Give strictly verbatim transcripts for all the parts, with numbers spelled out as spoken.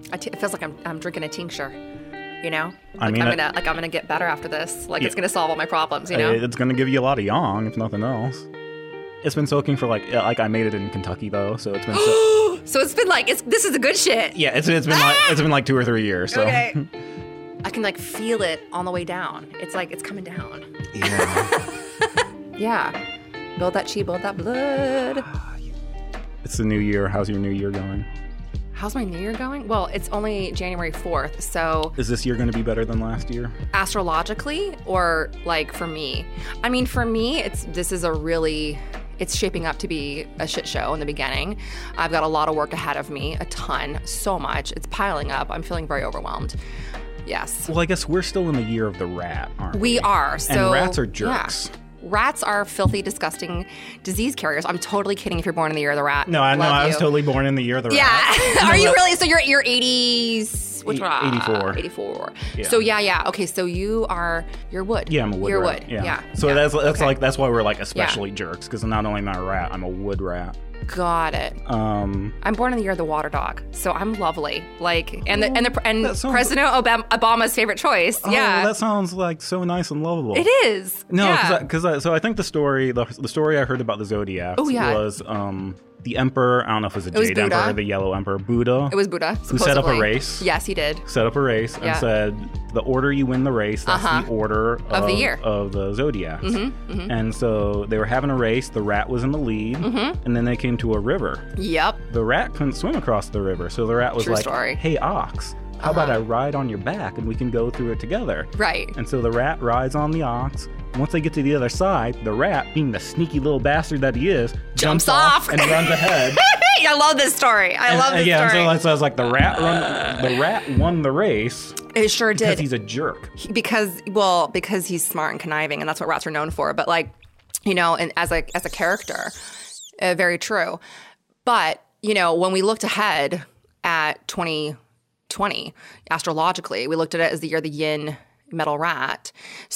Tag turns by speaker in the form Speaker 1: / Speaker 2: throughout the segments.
Speaker 1: I t- it feels like I'm I'm drinking a tincture. You know, like
Speaker 2: I mean,
Speaker 1: I'm
Speaker 2: I-
Speaker 1: gonna like I'm gonna get better after this. Like
Speaker 2: Yeah.
Speaker 1: it's gonna solve all my problems. You know.
Speaker 2: It's gonna give you a lot of yang, if nothing else. It's been soaking for like like I made it in Kentucky though, so it's been. So-
Speaker 1: So it's been like it's this is the good shit.
Speaker 2: yeah, it's it's been like it's been like two or three years. So.
Speaker 1: Okay. I can like feel it on the way down. It's like it's coming down.
Speaker 2: Yeah.
Speaker 1: Yeah. Build that chi, build that blood.
Speaker 2: It's the new year. How's your new year going?
Speaker 1: How's my new year going? Well, it's only January fourth, so
Speaker 2: Is this year going to be better than last year?
Speaker 1: astrologically or like for me? I mean, for me, it's this is a really it's shaping up to be a shit show in the beginning. I've got a lot of work ahead of me, a ton, so much. It's piling up. I'm feeling very overwhelmed. Yes.
Speaker 2: Well, I guess we're still in the year of the rat, aren't we?
Speaker 1: We are. So
Speaker 2: And rats are jerks.
Speaker 1: yeah. Rats are filthy, disgusting disease carriers. I'm totally kidding if you're born in the year of the rat.
Speaker 2: No, I know.
Speaker 1: Love
Speaker 2: I was
Speaker 1: you.
Speaker 2: totally born in the year of the
Speaker 1: Yeah.
Speaker 2: rat.
Speaker 1: Are you really? So you're you're eighties. Which
Speaker 2: E-
Speaker 1: one?
Speaker 2: eighty-four.
Speaker 1: eighty-four.
Speaker 2: Yeah.
Speaker 1: So yeah, yeah. Okay, so you are you're wood.
Speaker 2: Yeah, I'm a wood
Speaker 1: You're
Speaker 2: rat.
Speaker 1: wood. Yeah.
Speaker 2: So
Speaker 1: yeah.
Speaker 2: that's that's
Speaker 1: Okay.
Speaker 2: like that's why we're like especially jerks, because not only am I a rat, I'm a wood rat.
Speaker 1: Got it.
Speaker 2: Um,
Speaker 1: I'm born in the year of the water dog, so I'm lovely. Like, and the and the and
Speaker 2: That sounds-
Speaker 1: President Obama, Obama's favorite choice.
Speaker 2: oh,
Speaker 1: yeah,
Speaker 2: that sounds like so nice and lovable.
Speaker 1: it is.
Speaker 2: No,
Speaker 1: yeah.
Speaker 2: because I, so I think the story, the, the story I heard about the zodiac
Speaker 1: Oh, yeah.
Speaker 2: was um, the emperor. I don't know if it was the
Speaker 1: was
Speaker 2: Jade
Speaker 1: Buddha.
Speaker 2: Emperor, the Yellow Emperor, Buddha,
Speaker 1: It was Buddha.
Speaker 2: who set up a
Speaker 1: supposedly.
Speaker 2: race.
Speaker 1: Yes, he did.
Speaker 2: set up a race and
Speaker 1: Yeah.
Speaker 2: said the order you win the race, that's
Speaker 1: Uh-huh.
Speaker 2: the order of,
Speaker 1: Of the year.
Speaker 2: of the zodiacs.
Speaker 1: Mm-hmm, mm-hmm.
Speaker 2: And so they were having a race. The rat was in the lead,
Speaker 1: Mm-hmm.
Speaker 2: and then they came to a river.
Speaker 1: Yep.
Speaker 2: The rat couldn't swim across the river, so the rat was
Speaker 1: True
Speaker 2: like,
Speaker 1: story.
Speaker 2: "Hey ox, how about I ride on your back and we can go through it together?"
Speaker 1: Right.
Speaker 2: And so the rat rides on the ox. Once they get to the other side, the rat, being the sneaky little bastard that he is,
Speaker 1: Jumps
Speaker 2: jumps
Speaker 1: off.
Speaker 2: and runs ahead.
Speaker 1: I love this story. I
Speaker 2: And-
Speaker 1: love this
Speaker 2: yeah,
Speaker 1: story.
Speaker 2: so, so I was like, the rat run, the rat won the race
Speaker 1: it sure
Speaker 2: because
Speaker 1: did.
Speaker 2: he's a jerk.
Speaker 1: because well because he's smart and conniving, and that's what rats are known for. But like, you know, and as a as a character, uh, very true. But you know, when we looked ahead at twenty twenty astrologically, we looked at it as the year of the yin metal rat.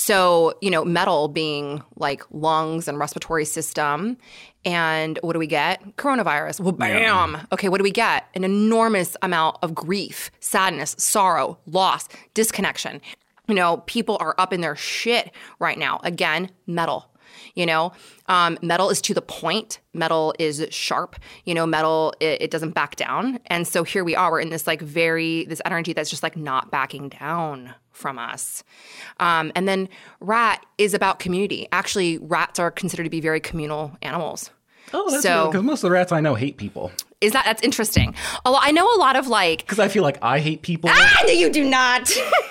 Speaker 1: So you know, metal being like lungs and respiratory system. And what do we get? Coronavirus. Well, bam. Okay, what do we get? An enormous amount of grief, sadness, sorrow, loss, disconnection. You know, people are up in their shit right now. Again, metal. You know, um, metal is to the point. Metal is sharp. You know, metal, it, it doesn't back down. And so here we are. We're in this like very, this energy that's just like not backing down from us. Um, and then rat is about community. Actually, rats are considered to be very communal animals.
Speaker 2: Oh, that's
Speaker 1: So-
Speaker 2: because most of the rats I know hate people.
Speaker 1: Is that, that's interesting. A lot, I know a lot of like,
Speaker 2: Because I feel like I hate people.
Speaker 1: ah, no, you do not.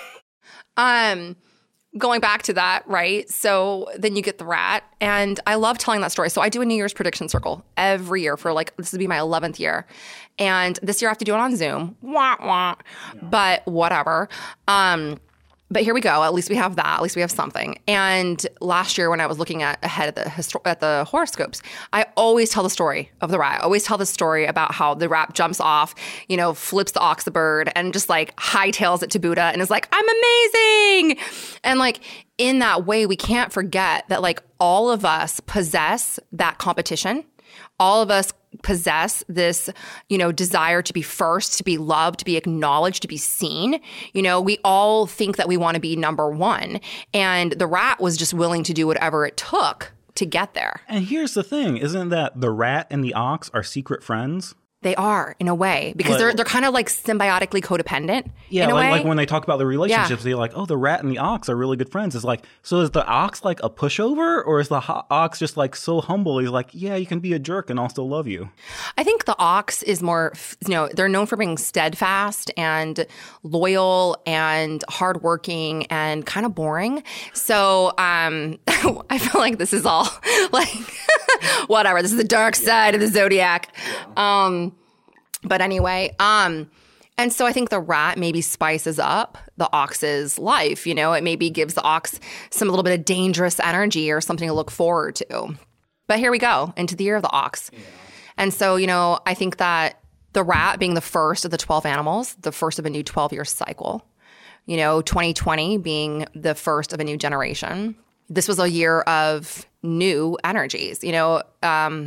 Speaker 1: um, going back to that, right? So then you get the rat, and I love telling that story. So I do a New Year's prediction circle every year for like, this would be my eleventh year. And this year I have to do it on Zoom. Wah, wah. But whatever. Um, But here we go. At least we have that. At least we have something. And last year, when I was looking at ahead at the histo- at the horoscopes, I always tell the story of the rat. I always tell the story about how the rat jumps off, you know, flips the ox the bird, and just like hightails it to Buddha, and is like, "I'm amazing." And like in that way, we can't forget that like all of us possess that competition. All of us possess this, you know, desire to be first, to be loved, to be acknowledged, to be seen. You know, we all think that we want to be number one. And the rat was just willing to do whatever it took to get there.
Speaker 2: And here's the thing, isn't that the rat and the ox are secret friends?
Speaker 1: They are, in a way, because
Speaker 2: But-
Speaker 1: they're they're kind of like symbiotically codependent.
Speaker 2: Yeah,
Speaker 1: in a
Speaker 2: like,
Speaker 1: way.
Speaker 2: like when they talk about the relationships, they're like, oh, the rat and the ox are really good friends. It's like, so is the ox like a pushover, or is the ho- ox just like so humble? He's like, yeah, you can be a jerk and I'll still love you.
Speaker 1: I think the ox is more, you know, they're known for being steadfast and loyal and hardworking and kind of boring. So um, I feel like this is all like, whatever. This is the dark side of the zodiac. Um, but anyway, um, and so I think the rat maybe spices up the ox's life. You know, it maybe gives the ox some little bit of dangerous energy or something to look forward to. But here we go into the year of the ox. Yeah. And so, you know, I think that the rat being the first of the twelve animals, the first of a new twelve-year cycle, you know, twenty twenty being the first of a new generation. This was a year of new energies. You know, um,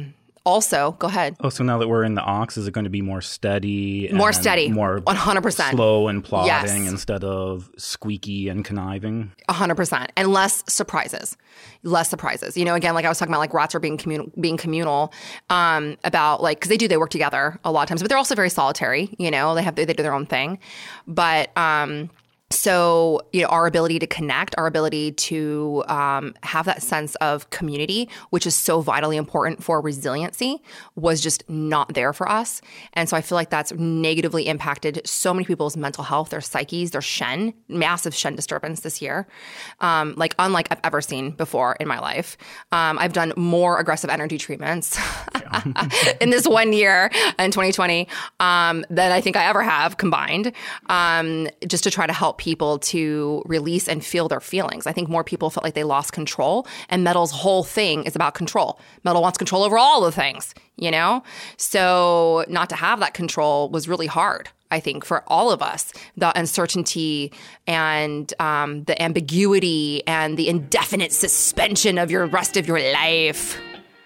Speaker 1: Also, go ahead.
Speaker 2: Oh, so now that we're in the ox, is it going to be more steady?
Speaker 1: More steady.
Speaker 2: More
Speaker 1: one hundred percent.
Speaker 2: Slow and plodding
Speaker 1: yes.
Speaker 2: instead of squeaky and conniving?
Speaker 1: one hundred percent. And less surprises. Less surprises. You know, again, like I was talking about, like rats are being communal, being communal um, about like, because they do, they work together a lot of times, but they're also very solitary. You know, they have, they, they do their own thing. But, um, So, you know, our ability to connect, our ability to um, have that sense of community, which is so vitally important for resiliency, was just not there for us. And so I feel like that's negatively impacted so many people's mental health, their psyches, their Shen, massive Shen disturbance this year, um, like unlike I've ever seen before in my life. Um, I've done more aggressive energy treatments in this one year in twenty twenty um, than I think I ever have combined, um, just to try to help people to release and feel their feelings. I think more people felt like they lost control, and metal's whole thing is about control. Metal wants control over all the things, you know? So not to have that control was really hard, I think, for all of us. The uncertainty and um, the ambiguity and the indefinite suspension of your rest of your life.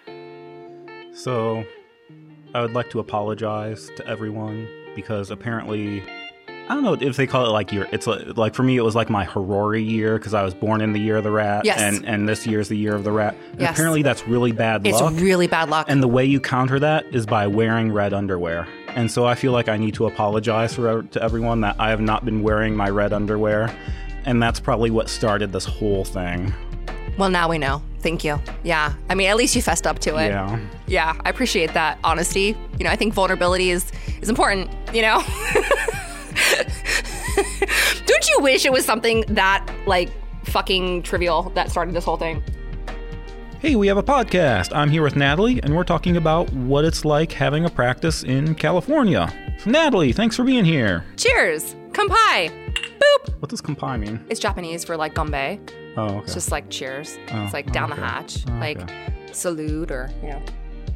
Speaker 2: So I would like to apologize to everyone because apparently, I don't know if they call it like your, it's like, like for me, it was like my Harori year because I was born in the year of the rat.
Speaker 1: Yes.
Speaker 2: And, and this year is the year of the rat. And
Speaker 1: yes.
Speaker 2: Apparently that's really bad
Speaker 1: it's
Speaker 2: luck.
Speaker 1: It's really bad luck.
Speaker 2: And the way you counter that is by wearing red underwear. And so I feel like I need to apologize for, to everyone that I have not been wearing my red underwear. And that's probably what started this whole thing.
Speaker 1: Well, now we know. Thank you. Yeah. I mean, at least you fessed up to it.
Speaker 2: Yeah.
Speaker 1: Yeah. I appreciate that honesty. You know, I think vulnerability is, is important, you know? Don't you wish it was something that, like, fucking trivial that started this whole thing?
Speaker 2: Hey, we have a podcast. I'm here with Natalie, and we're talking about what it's like having a practice in California. So, Natalie, thanks for being here.
Speaker 1: Cheers. Kampai. Boop.
Speaker 2: What does kampai mean?
Speaker 1: It's Japanese for, like, gombe.
Speaker 2: Oh, okay.
Speaker 1: It's just like cheers.
Speaker 2: Oh,
Speaker 1: it's like down
Speaker 2: okay.
Speaker 1: the hatch.
Speaker 2: Oh,
Speaker 1: like
Speaker 2: okay.
Speaker 1: salute or, you know.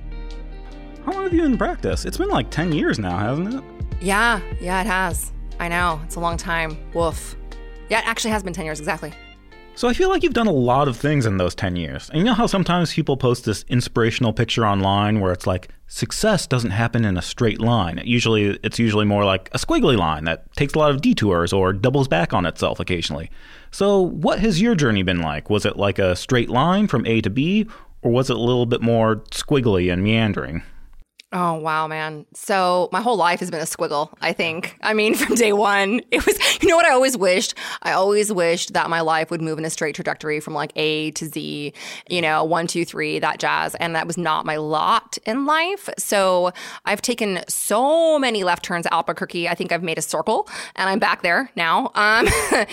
Speaker 2: How long have you been in practice? It's been like ten years now, hasn't it?
Speaker 1: Yeah. Yeah, it has. I know. It's a long time. Woof. Yeah, it actually has been ten years, exactly.
Speaker 2: So I feel like you've done a lot of things in those ten years. And you know how sometimes people post this inspirational picture online where it's like, success doesn't happen in a straight line. It usually, it's usually more like a squiggly line that takes a lot of detours or doubles back on itself occasionally. So what has your journey been like? Was it like a straight line from A to B, or was it a little bit more squiggly and meandering?
Speaker 1: Oh, wow, man. So my whole life has been a squiggle, I think. I mean, from day one, it was, you know what I always wished? I always wished that my life would move in a straight trajectory from like A to Z, you know, one, two, three, that jazz. And that was not my lot in life. So I've taken so many left turns at Albuquerque. I think I've made a circle and I'm back there now um,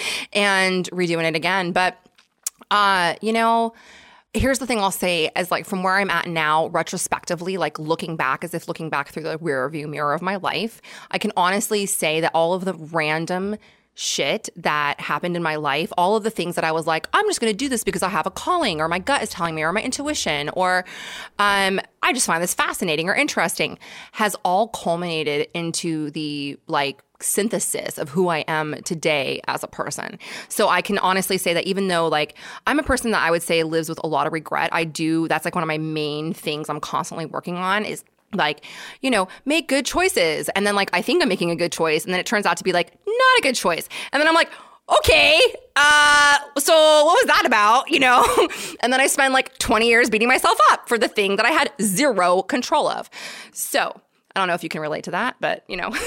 Speaker 1: and redoing it again. But, uh, you know, here's the thing I'll say as like from where I'm at now, retrospectively, like looking back as if looking back through the rear view mirror of my life, I can honestly say that all of the random shit that happened in my life, all of the things that I was like, I'm just going to do this because I have a calling or my gut is telling me or my intuition or um, I just find this fascinating or interesting, has all culminated into the like synthesis of who I am today as a person. So I can honestly say that even though like I'm a person that I would say lives with a lot of regret, I do, that's like one of my main things I'm constantly working on is like, you know, make good choices. And then like, I think I'm making a good choice. And then it turns out to be like, not a good choice. And then I'm like, okay, uh, so what was that about? You know? And then I spend like twenty years beating myself up for the thing that I had zero control of. So I don't know if you can relate to that, but you know.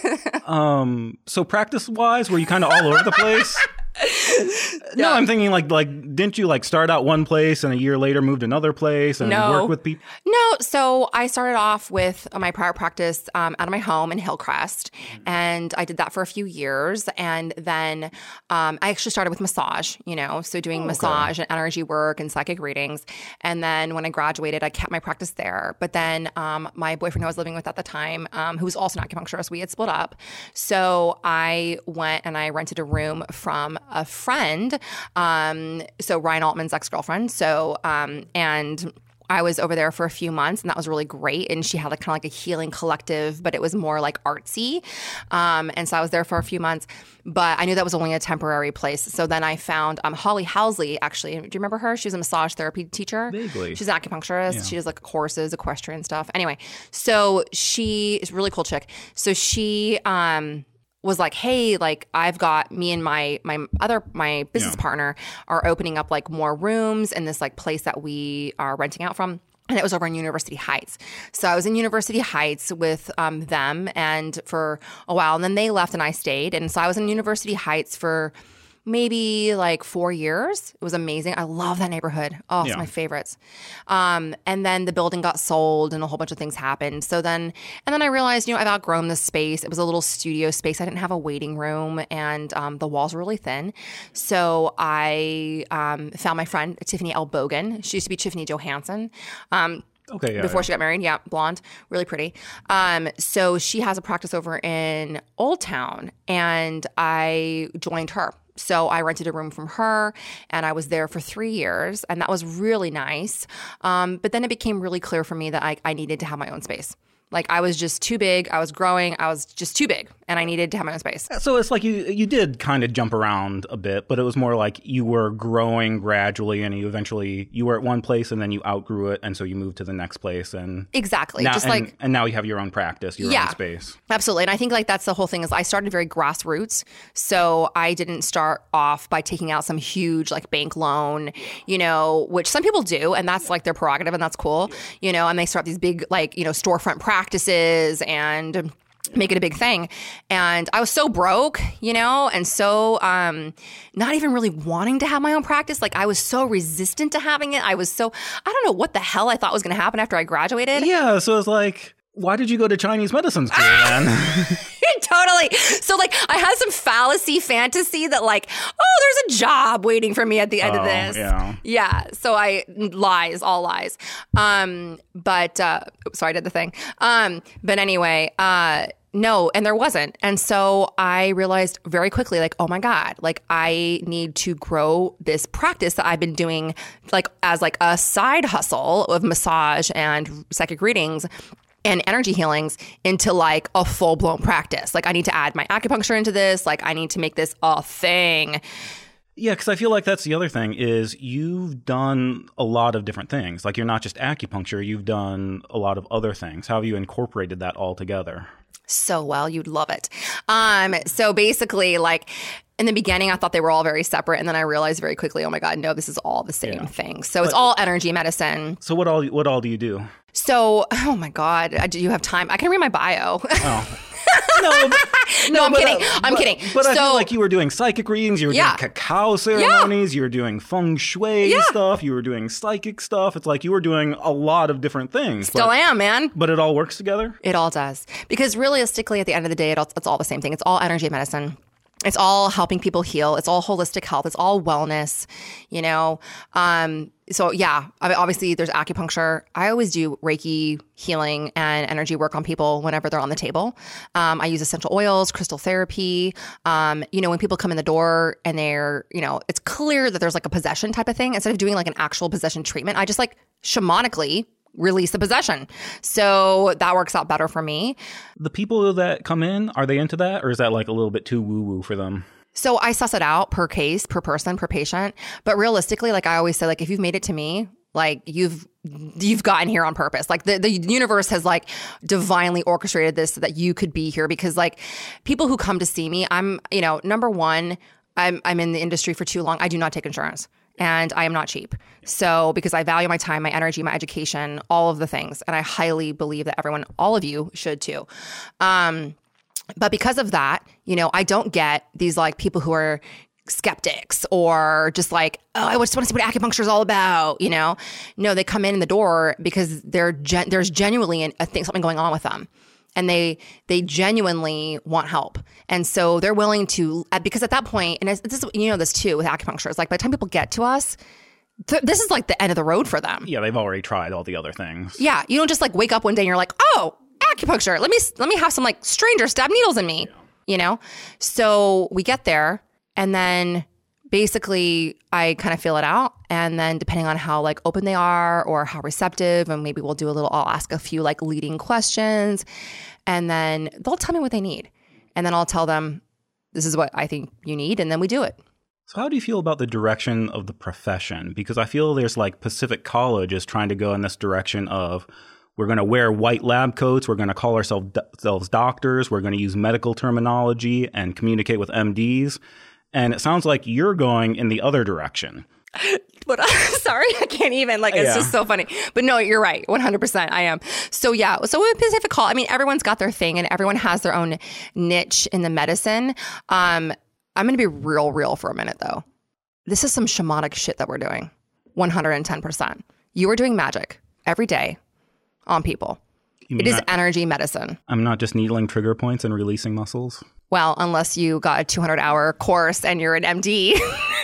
Speaker 2: um, so practice wise, were you kind of all over the place?
Speaker 1: Yeah.
Speaker 2: No, I'm thinking like, like, didn't you like start out one place and a year later moved another place and
Speaker 1: no.
Speaker 2: work with people?
Speaker 1: No. So I started off with my prior practice um, out of my home in Hillcrest, mm-hmm. and I did that for a few years. And then um, I actually started with massage, you know, so doing oh, massage okay. and energy work and psychic readings. And then when I graduated, I kept my practice there. But then um, my boyfriend who I was living with at the time, um, who was also an acupuncturist, we had split up. So I went and I rented a room from a friend, um, so Ryan Altman's ex-girlfriend. So, um, and I was over there for a few months, and that was really great. And she had like kind of like a healing collective, but it was more like artsy. Um, and so I was there for a few months, but I knew that was only a temporary place. So then I found um, Holly Housley, actually. Do you remember her? She was a massage therapy teacher.
Speaker 2: Vaguely.
Speaker 1: She's an acupuncturist.
Speaker 2: Yeah.
Speaker 1: She does like courses, equestrian stuff. Anyway, so she is a really cool chick. So she um, was like, hey, like I've got me and my my other my business
Speaker 2: Yeah.
Speaker 1: partner are opening up like more rooms in this like place that we are renting out from. And it was over in University Heights. So I was in University Heights with um, them and for a while. And then they left and I stayed. And so I was in University Heights for maybe like four years. It was amazing. I love that neighborhood. Oh, it's
Speaker 2: Yeah.
Speaker 1: my favorites. Um, and then the building got sold and a whole bunch of things happened. So then, and then I realized, you know, I've outgrown this space. It was a little studio space. I didn't have a waiting room and um, the walls were really thin. So I um, found my friend, Tiffany L. Bogan. She used to be Tiffany Johansson. Um,
Speaker 2: Okay, yeah.
Speaker 1: before
Speaker 2: yeah.
Speaker 1: she got married. Yeah, blonde, really pretty. Um, so she has a practice over in Old Town, and I joined her. So I rented a room from her, and I was there for three years, and that was really nice. Um, but then it became really clear for me that I, I needed to have my own space. Like I was just too big. I was growing. I was just too big, and I needed to have my own space.
Speaker 2: So it's like you you did kind of jump around a bit, but it was more like you were growing gradually, and you eventually you were at one place, and then you outgrew it, and so you moved to the next place, and
Speaker 1: Exactly.
Speaker 2: now,
Speaker 1: Just
Speaker 2: and,
Speaker 1: like
Speaker 2: and now you have your own practice, your
Speaker 1: Yeah.
Speaker 2: own space.
Speaker 1: Absolutely. And I think like that's the whole thing is I started very grassroots. So I didn't start off by taking out some huge like bank loan, you know, which some people do. And that's like their prerogative and that's cool, you know, and they start these big like, you know, storefront practices and make it a big thing. And I was so broke, you know, and so um, not even really wanting to have my own practice. Like I was so resistant to having it. I was so, I don't know what the hell I thought was going to happen after I graduated.
Speaker 2: Yeah, so it's like, why did you go to Chinese medicine school then?
Speaker 1: Totally. So like I had some fallacy fantasy that like, oh, there's a job waiting for me at the end
Speaker 2: Oh,
Speaker 1: of this.
Speaker 2: yeah.
Speaker 1: Yeah. So I lies, all lies. Um, but uh sorry, I did the thing. Um, but anyway, uh no, and there wasn't. And so I realized very quickly, like, oh my God, like I need to grow this practice that I've been doing like as like a side hustle of massage and psychic readings and energy healings into like a full-blown practice. Like I need to add my acupuncture into this. Like I need to make this a thing.
Speaker 2: Yeah, because I feel like that's the other thing is you've done a lot of different things. Like you're not just acupuncture, you've done a lot of other things. How have you incorporated that all together?
Speaker 1: So well, you'd love it. Um, so basically like in the beginning, I thought they were all very separate. And then I realized very quickly, oh my God, no, this is all the same
Speaker 2: Yeah.
Speaker 1: thing. So it's all energy medicine.
Speaker 2: So what all what all do you do?
Speaker 1: So, oh my God, uh, do you have time? I can read my bio.
Speaker 2: Oh. No, but,
Speaker 1: No, I'm
Speaker 2: but,
Speaker 1: kidding.
Speaker 2: uh,
Speaker 1: I'm
Speaker 2: but-
Speaker 1: kidding.
Speaker 2: But I
Speaker 1: So-
Speaker 2: feel like you were doing psychic readings, you were
Speaker 1: Yeah.
Speaker 2: doing cacao ceremonies, you were doing feng shui
Speaker 1: Yeah.
Speaker 2: stuff, you were doing psychic stuff. It's like you were doing a lot of different things.
Speaker 1: Still
Speaker 2: but,
Speaker 1: am, man.
Speaker 2: but it all works together?
Speaker 1: It all does. Because realistically, at the end of the day, it all, it's all the same thing. It's all energy medicine. It's all helping people heal. It's all holistic health. It's all wellness, you know? Um, so yeah, I mean, obviously there's acupuncture. I always do Reiki healing and energy work on people whenever they're on the table. Um, I use essential oils, crystal therapy. Um, you know, when people come in the door and they're, you know, it's clear that there's like a possession type of thing. Instead of doing like an actual possession treatment, I just like shamanically release the possession. So that works out better for me.
Speaker 2: The people that come in, are they into that? Or is that like a little bit too woo-woo for them?
Speaker 1: So I suss it out per case, per person, per patient. But realistically, like I always say, like if you've made it to me, like you've you've gotten here on purpose. Like the, the universe has like divinely orchestrated this so that you could be here. Because like people who come to see me, I'm, you know, number one, I'm I'm in the industry for too long. I do not take insurance. And I am not cheap. So because I value my time, my energy, my education, all of the things. And I highly believe that everyone, all of you should too. Um, but because of that, you know, I don't get these like people who are skeptics or just like, oh, I just want to see what acupuncture is all about, you know? No, they come in the door because they're gen- there's genuinely an, a thing, something going on with them. And they they genuinely want help. And so they're willing to, because at that point, and it's, this is, you know this too with acupuncture, it's like by the time people get to us, th- this is like the end of the road for them.
Speaker 2: Yeah, they've already tried all the other things.
Speaker 1: Yeah, you don't just like wake up one day and you're like, oh, acupuncture. Let me let me have some like stranger stab needles in me, you know? So we get there and then basically I kind of feel it out And then depending on how like open they are or how receptive, and maybe we'll do a little, I'll ask a few like leading questions, and then they'll tell me what they need. And then I'll tell them, this is what I think you need. And then we do it.
Speaker 2: So how do you feel about the direction of the profession? Because I feel there's like Pacific College is trying to go in this direction of, we're going to wear white lab coats. We're going to call ourselves, ourselves doctors. We're going to use medical terminology and communicate with M Ds. And it sounds like you're going in the other direction.
Speaker 1: But sorry, I can't even. Like, it's
Speaker 2: Yeah.
Speaker 1: just so funny. But no, you're right. one hundred percent I am. So yeah. So with Pacific College, I mean, everyone's got their thing and everyone has their own niche in the medicine. Um, I'm going to be real, real for a minute though. This is some shamanic shit that we're doing. one hundred ten percent. You are doing magic every day on people. It is
Speaker 2: I,
Speaker 1: energy medicine.
Speaker 2: I'm not just needling trigger points and releasing muscles.
Speaker 1: Well, unless you got a two hundred hour course and you're an M D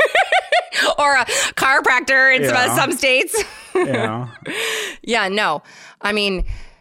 Speaker 1: or a chiropractor in
Speaker 2: Yeah.
Speaker 1: some, some states.
Speaker 2: Yeah.
Speaker 1: Yeah, no. I mean,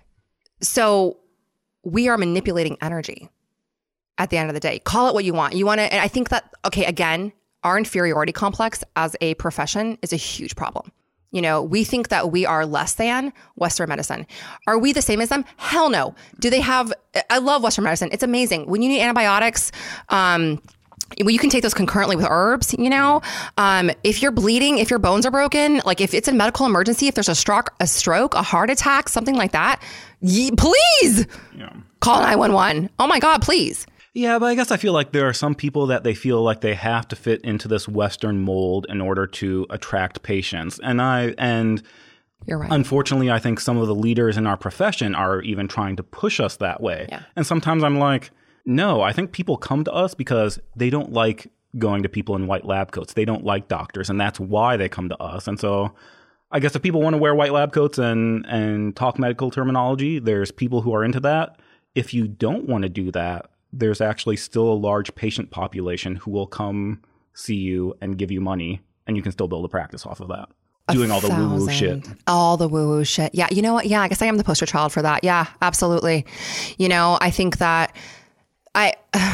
Speaker 1: so we are manipulating energy at the end of the day. Call it what you want. You want to, and I think that, okay, again, our inferiority complex as a profession is a huge problem. You know, we think that we are less than Western medicine. Are we the same as them? Hell no. Do they have, I love Western medicine. It's amazing. When you need antibiotics, um, well, you can take those concurrently with herbs, you know, um, if you're bleeding, if your bones are broken, like if it's a medical emergency, if there's a stroke, a stroke, a heart attack, something like that, ye- please
Speaker 2: Yeah.
Speaker 1: call nine one one. Oh my God, please.
Speaker 2: Yeah, but I guess I feel like there are some people that they feel like they have to fit into this Western mold in order to attract patients. And I, and
Speaker 1: You're right.
Speaker 2: unfortunately, I think some of the leaders in our profession are even trying to push us that way.
Speaker 1: Yeah.
Speaker 2: And sometimes I'm like, no, I think people come to us because they don't like going to people in white lab coats. They don't like doctors, and that's why they come to us. And so I guess if people want to wear white lab coats and, and talk medical terminology, there's people who are into that. If you don't want to do that, there's actually still a large patient population who will come see you and give you money, and you can still build a practice off of that. Doing all the woo-woo shit.
Speaker 1: All the woo-woo shit. Yeah, you know what? Yeah, I guess I am the poster child for that. Yeah, absolutely. You know, I think that I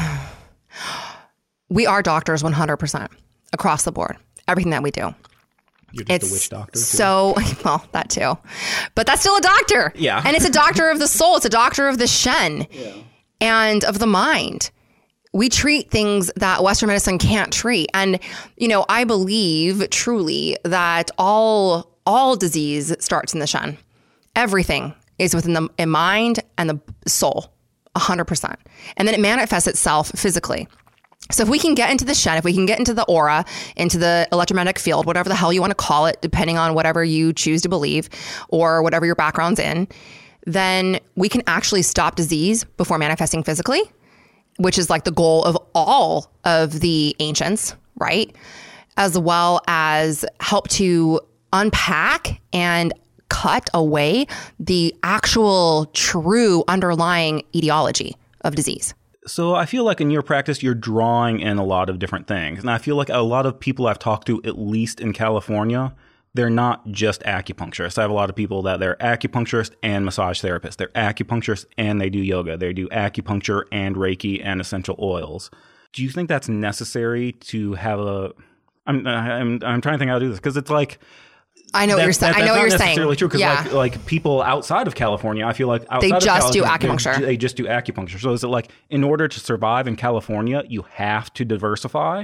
Speaker 1: we are doctors one hundred percent across the board. Everything that we do.
Speaker 2: You're just
Speaker 1: It's
Speaker 2: a witch doctor. Too.
Speaker 1: so, well, that too. But that's still a doctor.
Speaker 2: Yeah.
Speaker 1: And it's a doctor of the soul. It's a doctor of the Shen. Yeah. And of the mind. We treat things that Western medicine can't treat. And, you know, I believe truly that all all disease starts in the Shen. Everything is within the in mind and the soul, one hundred percent. And then it manifests itself physically. So if we can get into the Shen, if we can get into the aura, into the electromagnetic field, whatever the hell you want to call it, depending on whatever you choose to believe or whatever your background's in, then we can actually stop disease before manifesting physically, which is like the goal of all of the ancients, right? As well as help to unpack and cut away the actual true underlying etiology of disease.
Speaker 2: So I feel like in your practice, you're drawing in a lot of different things. And I feel like a lot of people I've talked to, at least in California, they're not just acupuncturists. I have a lot of people that they're acupuncturists and massage therapists. They're acupuncturists and they do yoga. They do acupuncture and Reiki and essential oils. Do you think that's necessary to have a... I'm I'm, I'm trying to think how to do this because it's like...
Speaker 1: I know what
Speaker 2: that,
Speaker 1: you're saying.
Speaker 2: That,
Speaker 1: I know what you're
Speaker 2: That's not
Speaker 1: saying.
Speaker 2: necessarily true because
Speaker 1: Yeah.
Speaker 2: like, like people outside of California, I feel like outside
Speaker 1: They
Speaker 2: of
Speaker 1: just do
Speaker 2: California,
Speaker 1: acupuncture.
Speaker 2: They, they just do acupuncture. So is it like in order to survive in California, you have to diversify?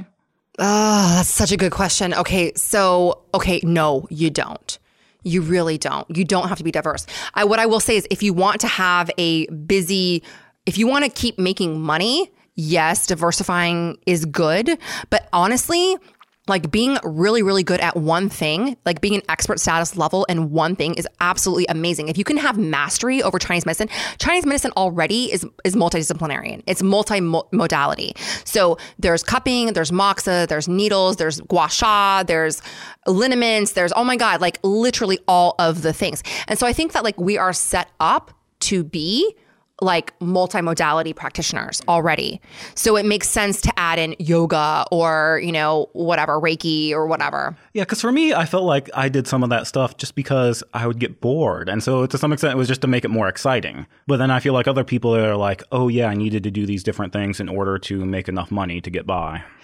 Speaker 1: Oh, that's such a good question. Okay, so, okay, no, you don't. You really don't. You don't have to be diverse. I, what I will say is if you want to have a busy, if you want to keep making money, yes, diversifying is good. But honestly, like being really, really good at one thing, like being an expert status level in one thing is absolutely amazing. If you can have mastery over Chinese medicine, Chinese medicine already is, is multidisciplinary. It's multi-modality. So there's cupping, there's moxa, there's needles, there's gua sha, there's liniments, there's, oh my God, like literally all of the things. And so I think that like we are set up to be like multimodality practitioners already. So it makes sense to add in yoga or, you know, whatever, Reiki or whatever.
Speaker 2: Yeah, because for me, I felt like I did some of that stuff just because I would get bored. And so to some extent, it was just to make it more exciting. But then I feel like other people are like, oh yeah, I needed to do these different things in order to make enough money to get by.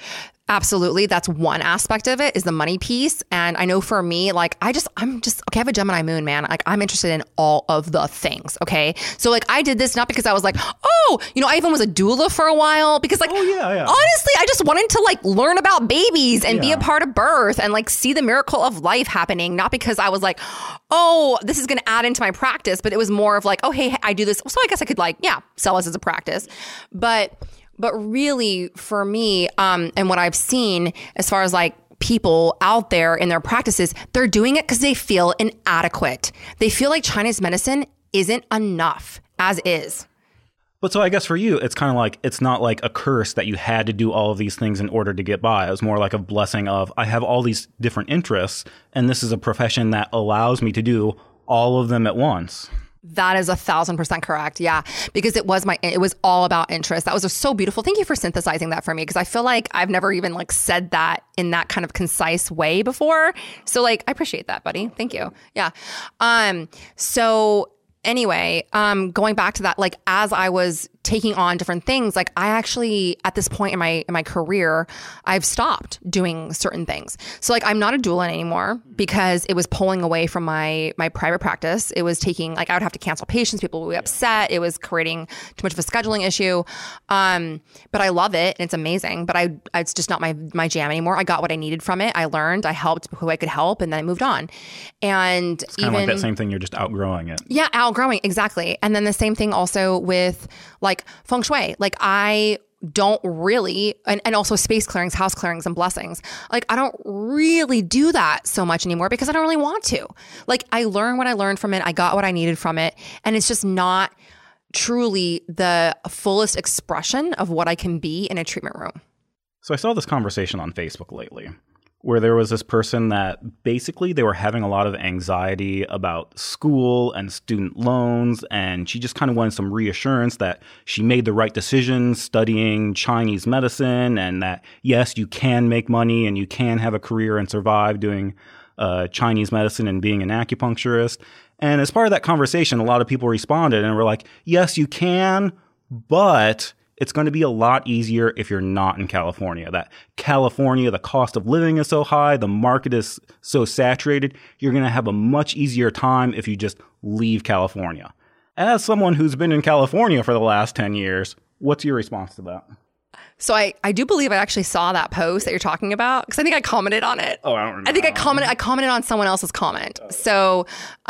Speaker 1: Absolutely. That's one aspect of it is the money piece. And I know for me, like, I just, I'm just, okay, I have a Gemini moon, man. Like, I'm interested in all of the things. Okay. So like, I did this not because I was like, oh, you know, I even was a doula for a while because like,
Speaker 2: oh, yeah, yeah.
Speaker 1: honestly, I just wanted to like learn about babies and
Speaker 2: yeah.
Speaker 1: be a part of birth and like see the miracle of life happening. Not because I was like, oh, this is going to add into my practice, but it was more of like, oh, hey, I do this. So I guess I could like, yeah, sell this as a practice. But But really, for me, um, and what I've seen as far as like people out there in their practices, they're doing it because they feel inadequate. They feel like Chinese medicine isn't enough as is.
Speaker 2: But so I guess for you, it's kind of like, it's not like a curse that you had to do all of these things in order to get by. It was more like a blessing of, I have all these different interests, and this is a profession that allows me to do all of them at once.
Speaker 1: That is a thousand percent correct. Yeah. Because it was my, it was all about interest. That was just so beautiful. Thank you for synthesizing that for me. Cause I feel like I've never even like said that in that kind of concise way before. So like, I appreciate that, buddy. Thank you. Yeah. Um, so anyway, um, going back to that, like as I was taking on different things, like I actually, at this point in my in my career, I've stopped doing certain things. So like I'm not a doula anymore because it was pulling away from my my private practice. It was taking, like I would have to cancel patients, people would be upset. It was creating too much of a scheduling issue. Um, but I love it and it's amazing, but I it's just not my my jam anymore. I got what I needed from it. I learned, I helped who I could help, and then I moved on. And
Speaker 2: it's kind of like that same thing, you're just outgrowing it.
Speaker 1: Yeah, outgrowing, exactly. And then the same thing also with like feng shui. Like I don't really, and, and also space clearings, house clearings, and blessings. Like I don't really do that so much anymore because I don't really want to. Like I learned what I learned from it. I got what I needed from it. And it's just not truly the fullest expression of what I can be in a treatment room.
Speaker 2: So I saw this conversation on Facebook lately, where there was this person that basically they were having a lot of anxiety about school and student loans, and she just kind of wanted some reassurance that she made the right decision studying Chinese medicine, and that, yes, you can make money and you can have a career and survive doing uh, Chinese medicine and being an acupuncturist. And as part of that conversation, a lot of people responded and were like, yes, you can, but it's going to be a lot easier if you're not in California. That California, the cost of living is so high, the market is so saturated, you're going to have a much easier time if you just leave California. As someone who's been in California for the last ten years, what's your response to that?
Speaker 1: So I, I do believe I actually saw that post that you're talking about because I think I commented on it.
Speaker 2: Oh, I don't remember.
Speaker 1: I think I commented. I commented on someone else's comment. So,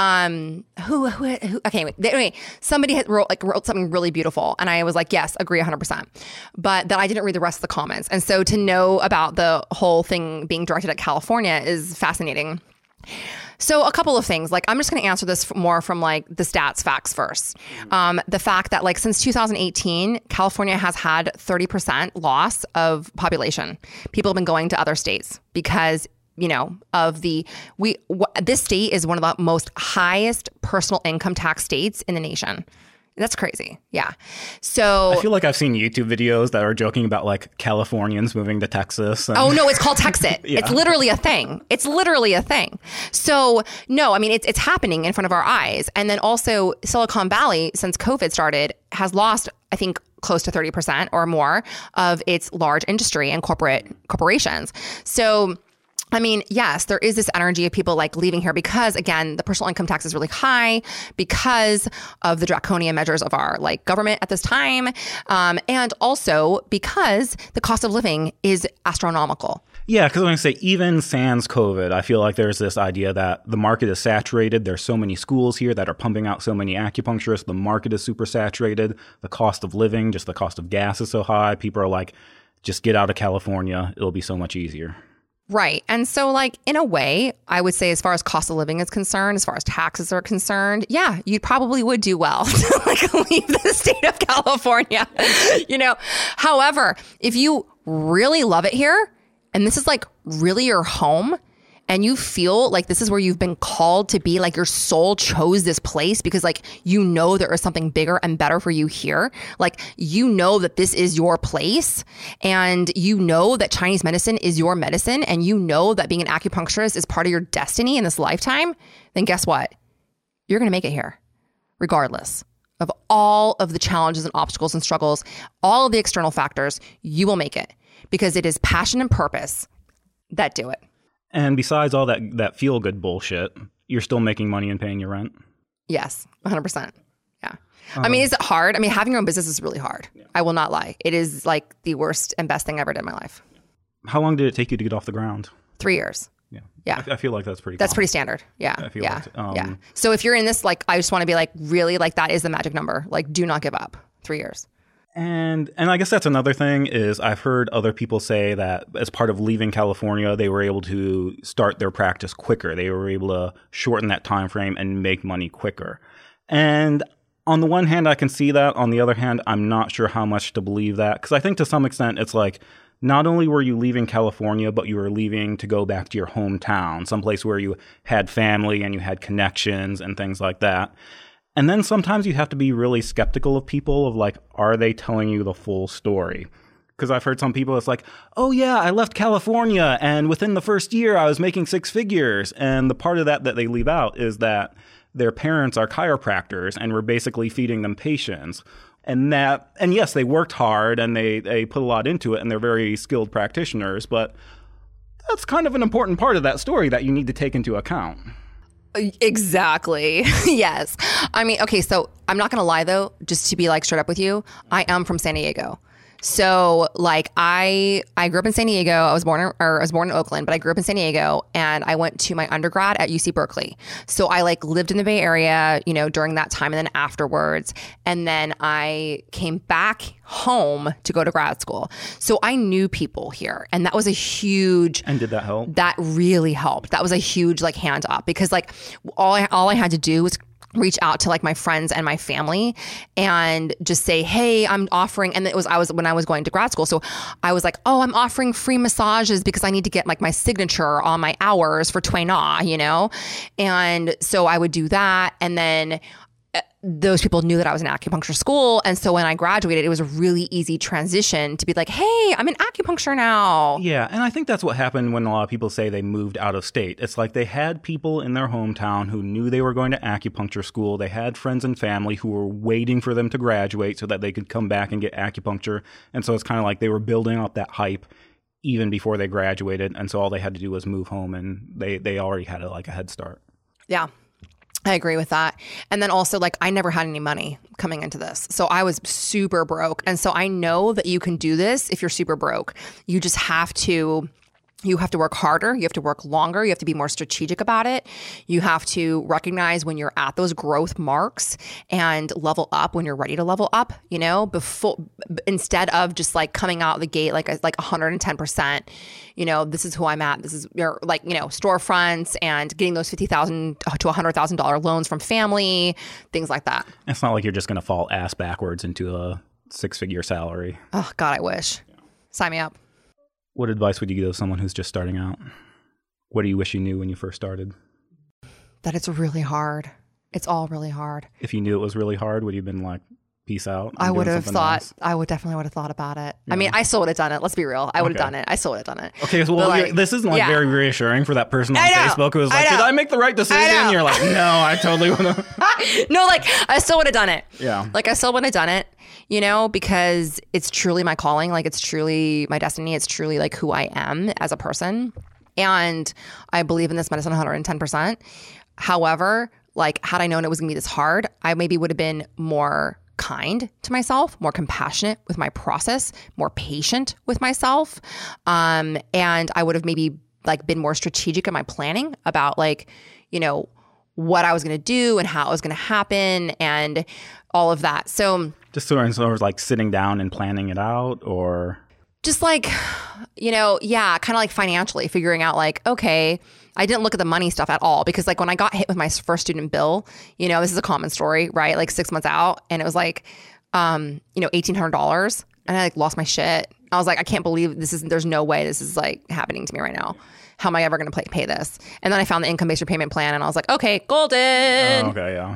Speaker 1: um, who, who, who okay, wait, anyway, somebody had wrote like wrote something really beautiful, and I was like, yes, agree one hundred percent. But then I didn't read the rest of the comments, and so to know about the whole thing being directed at California is fascinating. So a couple of things, like I'm just going to answer this more from like the stats facts first. Um, the fact that like since two thousand eighteen, California has had thirty percent loss of population. People have been going to other states because, you know, of the, we, w- this state is one of the most highest personal income tax states in the nation. That's crazy. Yeah. So
Speaker 2: I feel like I've seen YouTube videos that are joking about like Californians moving to Texas. And...
Speaker 1: Oh, no, it's called Texit.
Speaker 2: Yeah.
Speaker 1: It's literally a thing. It's literally a thing. So no, I mean, it's, it's happening in front of our eyes. And then also Silicon Valley, since COVID started, has lost, I think, close to thirty percent or more of its large industry and corporate corporations. So I mean, yes, there is this energy of people like leaving here because, again, the personal income tax is really high because of the draconian measures of our like government at this time. Um, and also because the cost of living is astronomical.
Speaker 2: Yeah, because when I say even sans COVID, I feel like there's this idea that the market is saturated. There's so many schools here that are pumping out so many acupuncturists. The market is super saturated. The cost of living, just the cost of gas is so high. People are like, just get out of California. It'll be so much easier.
Speaker 1: Right. And so like in a way, I would say as far as cost of living is concerned, as far as taxes are concerned, yeah, you probably would do well to like leave the state of California, you know. However, if you really love it here and this is like really your home and you feel like this is where you've been called to be, like your soul chose this place because like, you know, there is something bigger and better for you here. Like, you know that this is your place and you know that Chinese medicine is your medicine and you know that being an acupuncturist is part of your destiny in this lifetime, then guess what? You're going to make it here regardless of all of the challenges and obstacles and struggles, all of the external factors, you will make it because it is passion and purpose that do it.
Speaker 2: And besides all that, that feel-good bullshit, you're still making money and paying your rent?
Speaker 1: Yes, one hundred percent. Yeah.
Speaker 2: Um,
Speaker 1: I mean, is it hard? I mean, having your own business is really hard. Yeah. I will not lie. It is like the worst and best thing I ever did in my life.
Speaker 2: How long did it take you to get off the ground?
Speaker 1: Three years.
Speaker 2: Yeah.
Speaker 1: Yeah.
Speaker 2: I, I feel like that's pretty
Speaker 1: That's
Speaker 2: common.
Speaker 1: pretty standard. Yeah.
Speaker 2: I feel
Speaker 1: yeah.
Speaker 2: like, um,
Speaker 1: yeah. So if you're in this, like, I just want to be like, really, like, that is the magic number. Like, do not give up. Three years.
Speaker 2: And and I guess that's another thing is I've heard other people say that as part of leaving California, they were able to start their practice quicker. They were able to shorten that time frame and make money quicker. And on the one hand, I can see that. On the other hand, I'm not sure how much to believe that. Because I think to some extent, it's like not only were you leaving California, but you were leaving to go back to your hometown, someplace where you had family and you had connections and things like that. And then sometimes you have to be really skeptical of people of like, are they telling you the full story? Because I've heard some people, it's like, oh yeah, I left California and within the first year I was making six figures. And the part of that that they leave out is that their parents are chiropractors and were basically feeding them patients. And that, and yes, they worked hard and they, they put a lot into it and they're very skilled practitioners, but that's kind of an important part of that story that you need to take into account.
Speaker 1: Exactly. Yes. I mean, okay, so I'm not going to lie though, just to be like straight up with you, I am from San Diego. So like I I grew up in San Diego. I was born in, or I was born in Oakland, but I grew up in San Diego and I went to my undergrad at U C Berkeley. So I like lived in the Bay Area, you know, during that time and then afterwards. And then I came back home to go to grad school. So I knew people here and that was a huge
Speaker 2: And did that help?
Speaker 1: That really helped. That was a huge like hand up because like all I, all I had to do was reach out to like my friends and my family and just say, hey, I'm offering, and it was, I was, when I was going to grad school. So I was like, oh, I'm offering free massages because I need to get like my signature on my hours for Tui Na, you know? And so I would do that. And then those people knew that I was in acupuncture school. And so when I graduated, it was a really easy transition to be like, hey, I'm in acupuncture now.
Speaker 2: Yeah. And I think that's what happened when a lot of people say they moved out of state. It's like they had people in their hometown who knew they were going to acupuncture school. They had friends and family who were waiting for them to graduate so that they could come back and get acupuncture. And so it's kind of like they were building up that hype even before they graduated. And so all they had to do was move home and they, they already had a, like a head start.
Speaker 1: Yeah. I agree with that. And then also like I never had any money coming into this. So I was super broke. And so I know that you can do this if you're super broke. You just have to You have to work harder. You have to work longer. You have to be more strategic about it. You have to recognize when you're at those growth marks and level up when you're ready to level up, you know, before, instead of just like coming out the gate like, like one hundred ten percent, you know, this is who I'm at. This is your like, you know, storefronts and getting those fifty thousand dollars to one hundred thousand dollars loans from family, things like that.
Speaker 2: It's not like you're just going to fall ass backwards into a six figure salary.
Speaker 1: Oh God, I wish. Yeah. Sign me up.
Speaker 2: What advice would you give to someone who's just starting out? What do you wish you knew when you first started?
Speaker 1: That it's really hard. It's all really hard.
Speaker 2: If you knew it was really hard, would you have been like, peace out?
Speaker 1: I would have thought, else? I would definitely would have thought about it. Yeah. I mean, I still would have done it. Let's be real. I would have
Speaker 2: okay.
Speaker 1: done it. I still would have done it.
Speaker 2: Okay, so well, like, this isn't like yeah. very reassuring for that person on Facebook who was like, I did I make the right decision? You're like, no, I totally would have.
Speaker 1: No, like, I still would have done it.
Speaker 2: Yeah.
Speaker 1: Like, I still would have done it, you know, because it's truly my calling. Like, it's truly my destiny. It's truly like who I am as a person. And I believe in this medicine one hundred ten percent. However, like, had I known it was going to be this hard, I maybe would have been more kind to myself, more compassionate with my process, more patient with myself. Um, and I would have maybe like been more strategic in my planning about like, you know, what I was going to do and how it was going to happen and all of that. So
Speaker 2: just sort of, sort of like sitting down and planning it out, or
Speaker 1: just like, you know, yeah, kind of like financially figuring out like, okay, I didn't look at the money stuff at all because like when I got hit with my first student bill, you know, this is a common story, right? Like six months out and it was like, um, you know, eighteen hundred dollars and I like lost my shit. I was like, I can't believe this is, there's no way this is like happening to me right now. How am I ever going to pay, pay this? And then I found the income-based repayment plan and I was like, okay, golden.
Speaker 2: Oh, okay, yeah.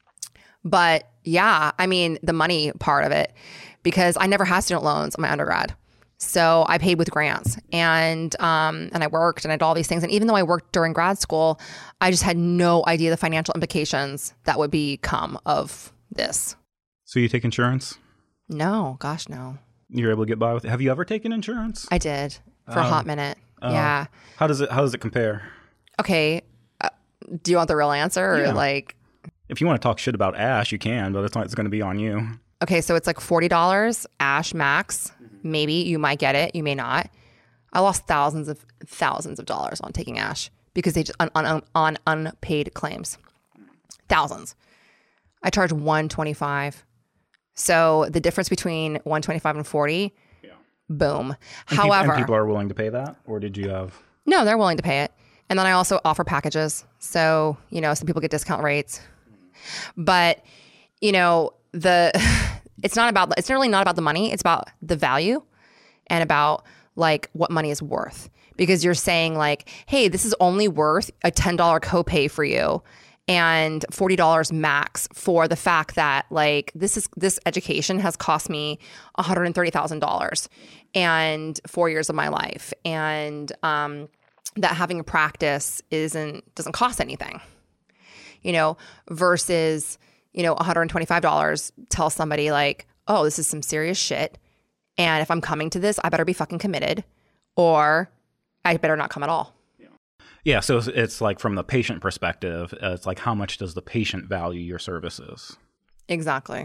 Speaker 1: But yeah, I mean, the money part of it, because I never had student loans in my undergrad. So I paid with grants and um, and I worked and I did all these things. And even though I worked during grad school, I just had no idea the financial implications that would become of this.
Speaker 2: So you take insurance?
Speaker 1: No, gosh, no.
Speaker 2: You're able to get by with it. Have you ever taken insurance?
Speaker 1: I did for
Speaker 2: Oh.
Speaker 1: a hot minute.
Speaker 2: Oh.
Speaker 1: Yeah.
Speaker 2: How does it How does it compare?
Speaker 1: Okay. Uh, do you want the real answer or
Speaker 2: Yeah.
Speaker 1: like?
Speaker 2: If you want to talk shit about Ash, you can, but it's not. It's going to be on you.
Speaker 1: Okay, so it's like forty dollars Ash max. Maybe you might get it. You may not. I lost thousands of thousands of dollars on taking Ash because they just on on, on unpaid claims. Thousands. I charge one twenty-five. So the difference between one twenty-five and forty,
Speaker 2: Yeah.
Speaker 1: boom.
Speaker 2: And
Speaker 1: However,
Speaker 2: peop- and people are willing to pay that, or did you have?
Speaker 1: no, they're willing to pay it. And then I also offer packages. So, you know, some people get discount rates. But, you know, the it's not about it's really not about the money. It's about the value and about like what money is worth. Because you're saying like, hey, this is only worth a ten dollars copay for you and forty dollars max for the fact that like this is this education has cost me one hundred thirty thousand dollars and four years of my life. And um that having a practice isn't doesn't cost anything, you know, versus, you know, one hundred twenty-five dollars tell somebody like, oh, this is some serious shit. And if I'm coming to this, I better be fucking committed or I better not come at all.
Speaker 2: Yeah, so it's, it's like from the patient perspective, uh, it's like how much does the patient value your services?
Speaker 1: Exactly.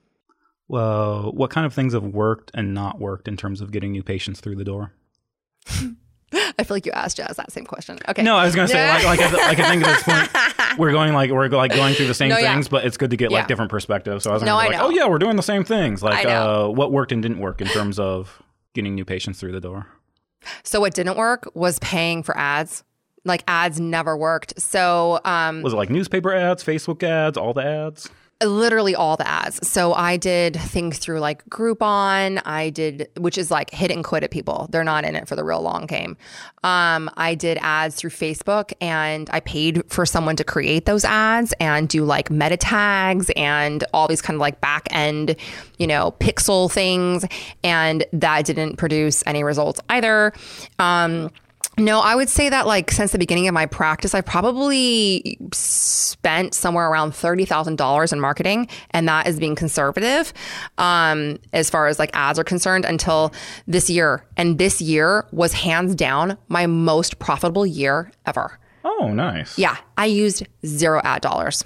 Speaker 2: Well, what kind of things have worked and not worked in terms of getting new patients through the door?
Speaker 1: I feel like you asked Jazz that same question. Okay.
Speaker 2: No, I was going to say, like, like, I, like I think at this point, we're going like we're like going through the same
Speaker 1: No, yeah.
Speaker 2: things, but it's good to get
Speaker 1: Yeah.
Speaker 2: like different perspectives. So I was
Speaker 1: No,
Speaker 2: gonna
Speaker 1: I
Speaker 2: be like,
Speaker 1: know.
Speaker 2: oh yeah, we're doing the same things. Like,
Speaker 1: I know.
Speaker 2: uh, what worked and didn't work in terms of getting new patients through the door?
Speaker 1: So what didn't work was paying for ads. Like ads never worked. So um,
Speaker 2: Was it like newspaper ads, Facebook ads, all the ads?
Speaker 1: literally all the ads. So I did things through like Groupon. I did, which is like hit and quit at people. They're not in it for the real long game. Um, I did ads through Facebook and I paid for someone to create those ads and do like meta tags and all these kind of like back end, you know, pixel things. And that didn't produce any results either. Um, No, I would say that like since the beginning of my practice, I probably spent somewhere around thirty thousand dollars in marketing, and that is being conservative um, as far as like ads are concerned until this year. And this year was hands down my most profitable year ever.
Speaker 2: Oh, nice.
Speaker 1: Yeah, I used zero ad dollars.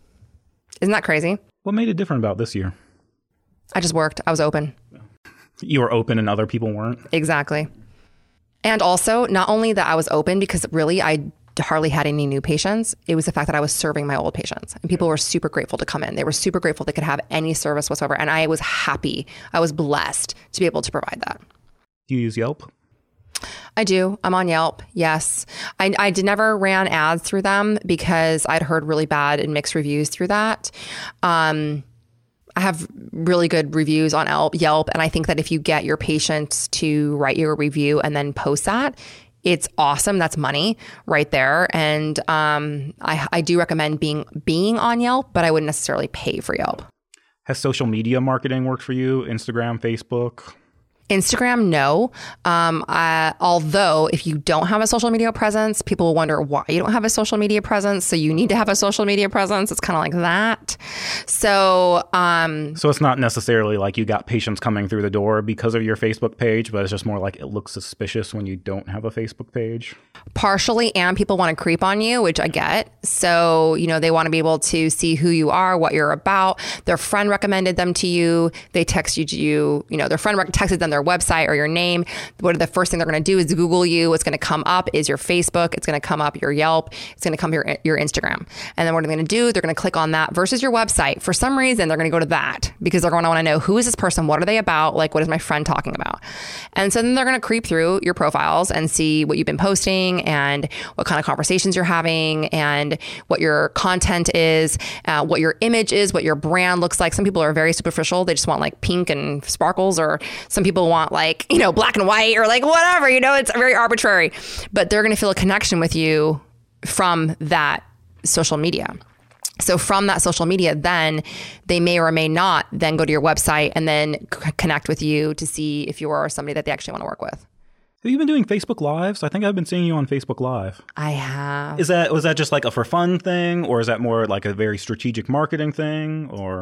Speaker 1: Isn't that crazy?
Speaker 2: What made it different about this year?
Speaker 1: I just worked. I was open.
Speaker 2: You were open and other people weren't?
Speaker 1: Exactly. And also, not only that I was open, because really I hardly had any new patients, it was the fact that I was serving my old patients. And people were super grateful to come in. They were super grateful they could have any service whatsoever. And I was happy. I was blessed to be able to provide that.
Speaker 2: Do you use Yelp?
Speaker 1: I do. I'm on Yelp. Yes. I, I did never ran ads through them because I'd heard really bad and mixed reviews through that. Um, I have really good reviews on Yelp. And I think that if you get your patients to write you a review and then post that, it's awesome. That's money right there. And um, I, I do recommend being being on Yelp, but I wouldn't necessarily pay for Yelp.
Speaker 2: Has social media marketing worked for you? Instagram, Facebook?
Speaker 1: Instagram, no. Um, I, although if you don't have a social media presence, people will wonder why you don't have a social media presence. So you need to have a social media presence. It's kind of like that. So, um,
Speaker 2: So it's not necessarily like you got patients coming through the door because of your Facebook page, but it's just more like it looks suspicious when you don't have a Facebook page.
Speaker 1: partially, and people want to creep on you, which I get. So, you know, they want to be able to see who you are, what you're about. Their friend recommended them to you. They texted you, you know, their friend rec- texted them their website or your name. What are the first thing they're going to do is Google you. What's going to come up is your Facebook. It's going to come up your Yelp. It's going to come your your Instagram. And then what they're going to do, they're going to click on that versus your website. For some reason, they're going to go to that because they're going to want to know, who is this person? What are they about? Like, what is my friend talking about? And so then they're going to creep through your profiles and see what you've been posting and what kind of conversations you're having and what your content is, uh, what your image is, what your brand looks like. Some people are very superficial. They just want like pink and sparkles, or some people want like, you know, black and white or like whatever, you know, it's very arbitrary, but they're going to feel a connection with you from that social media. So from that social media, then they may or may not then go to your website and then c- connect with you to see if you are somebody that they actually want to work with.
Speaker 2: Have you been doing Facebook Lives? I think I've been seeing you on Facebook Live.
Speaker 1: I have.
Speaker 2: Is that was that just like a for fun thing, or is that more like a very strategic marketing thing, or?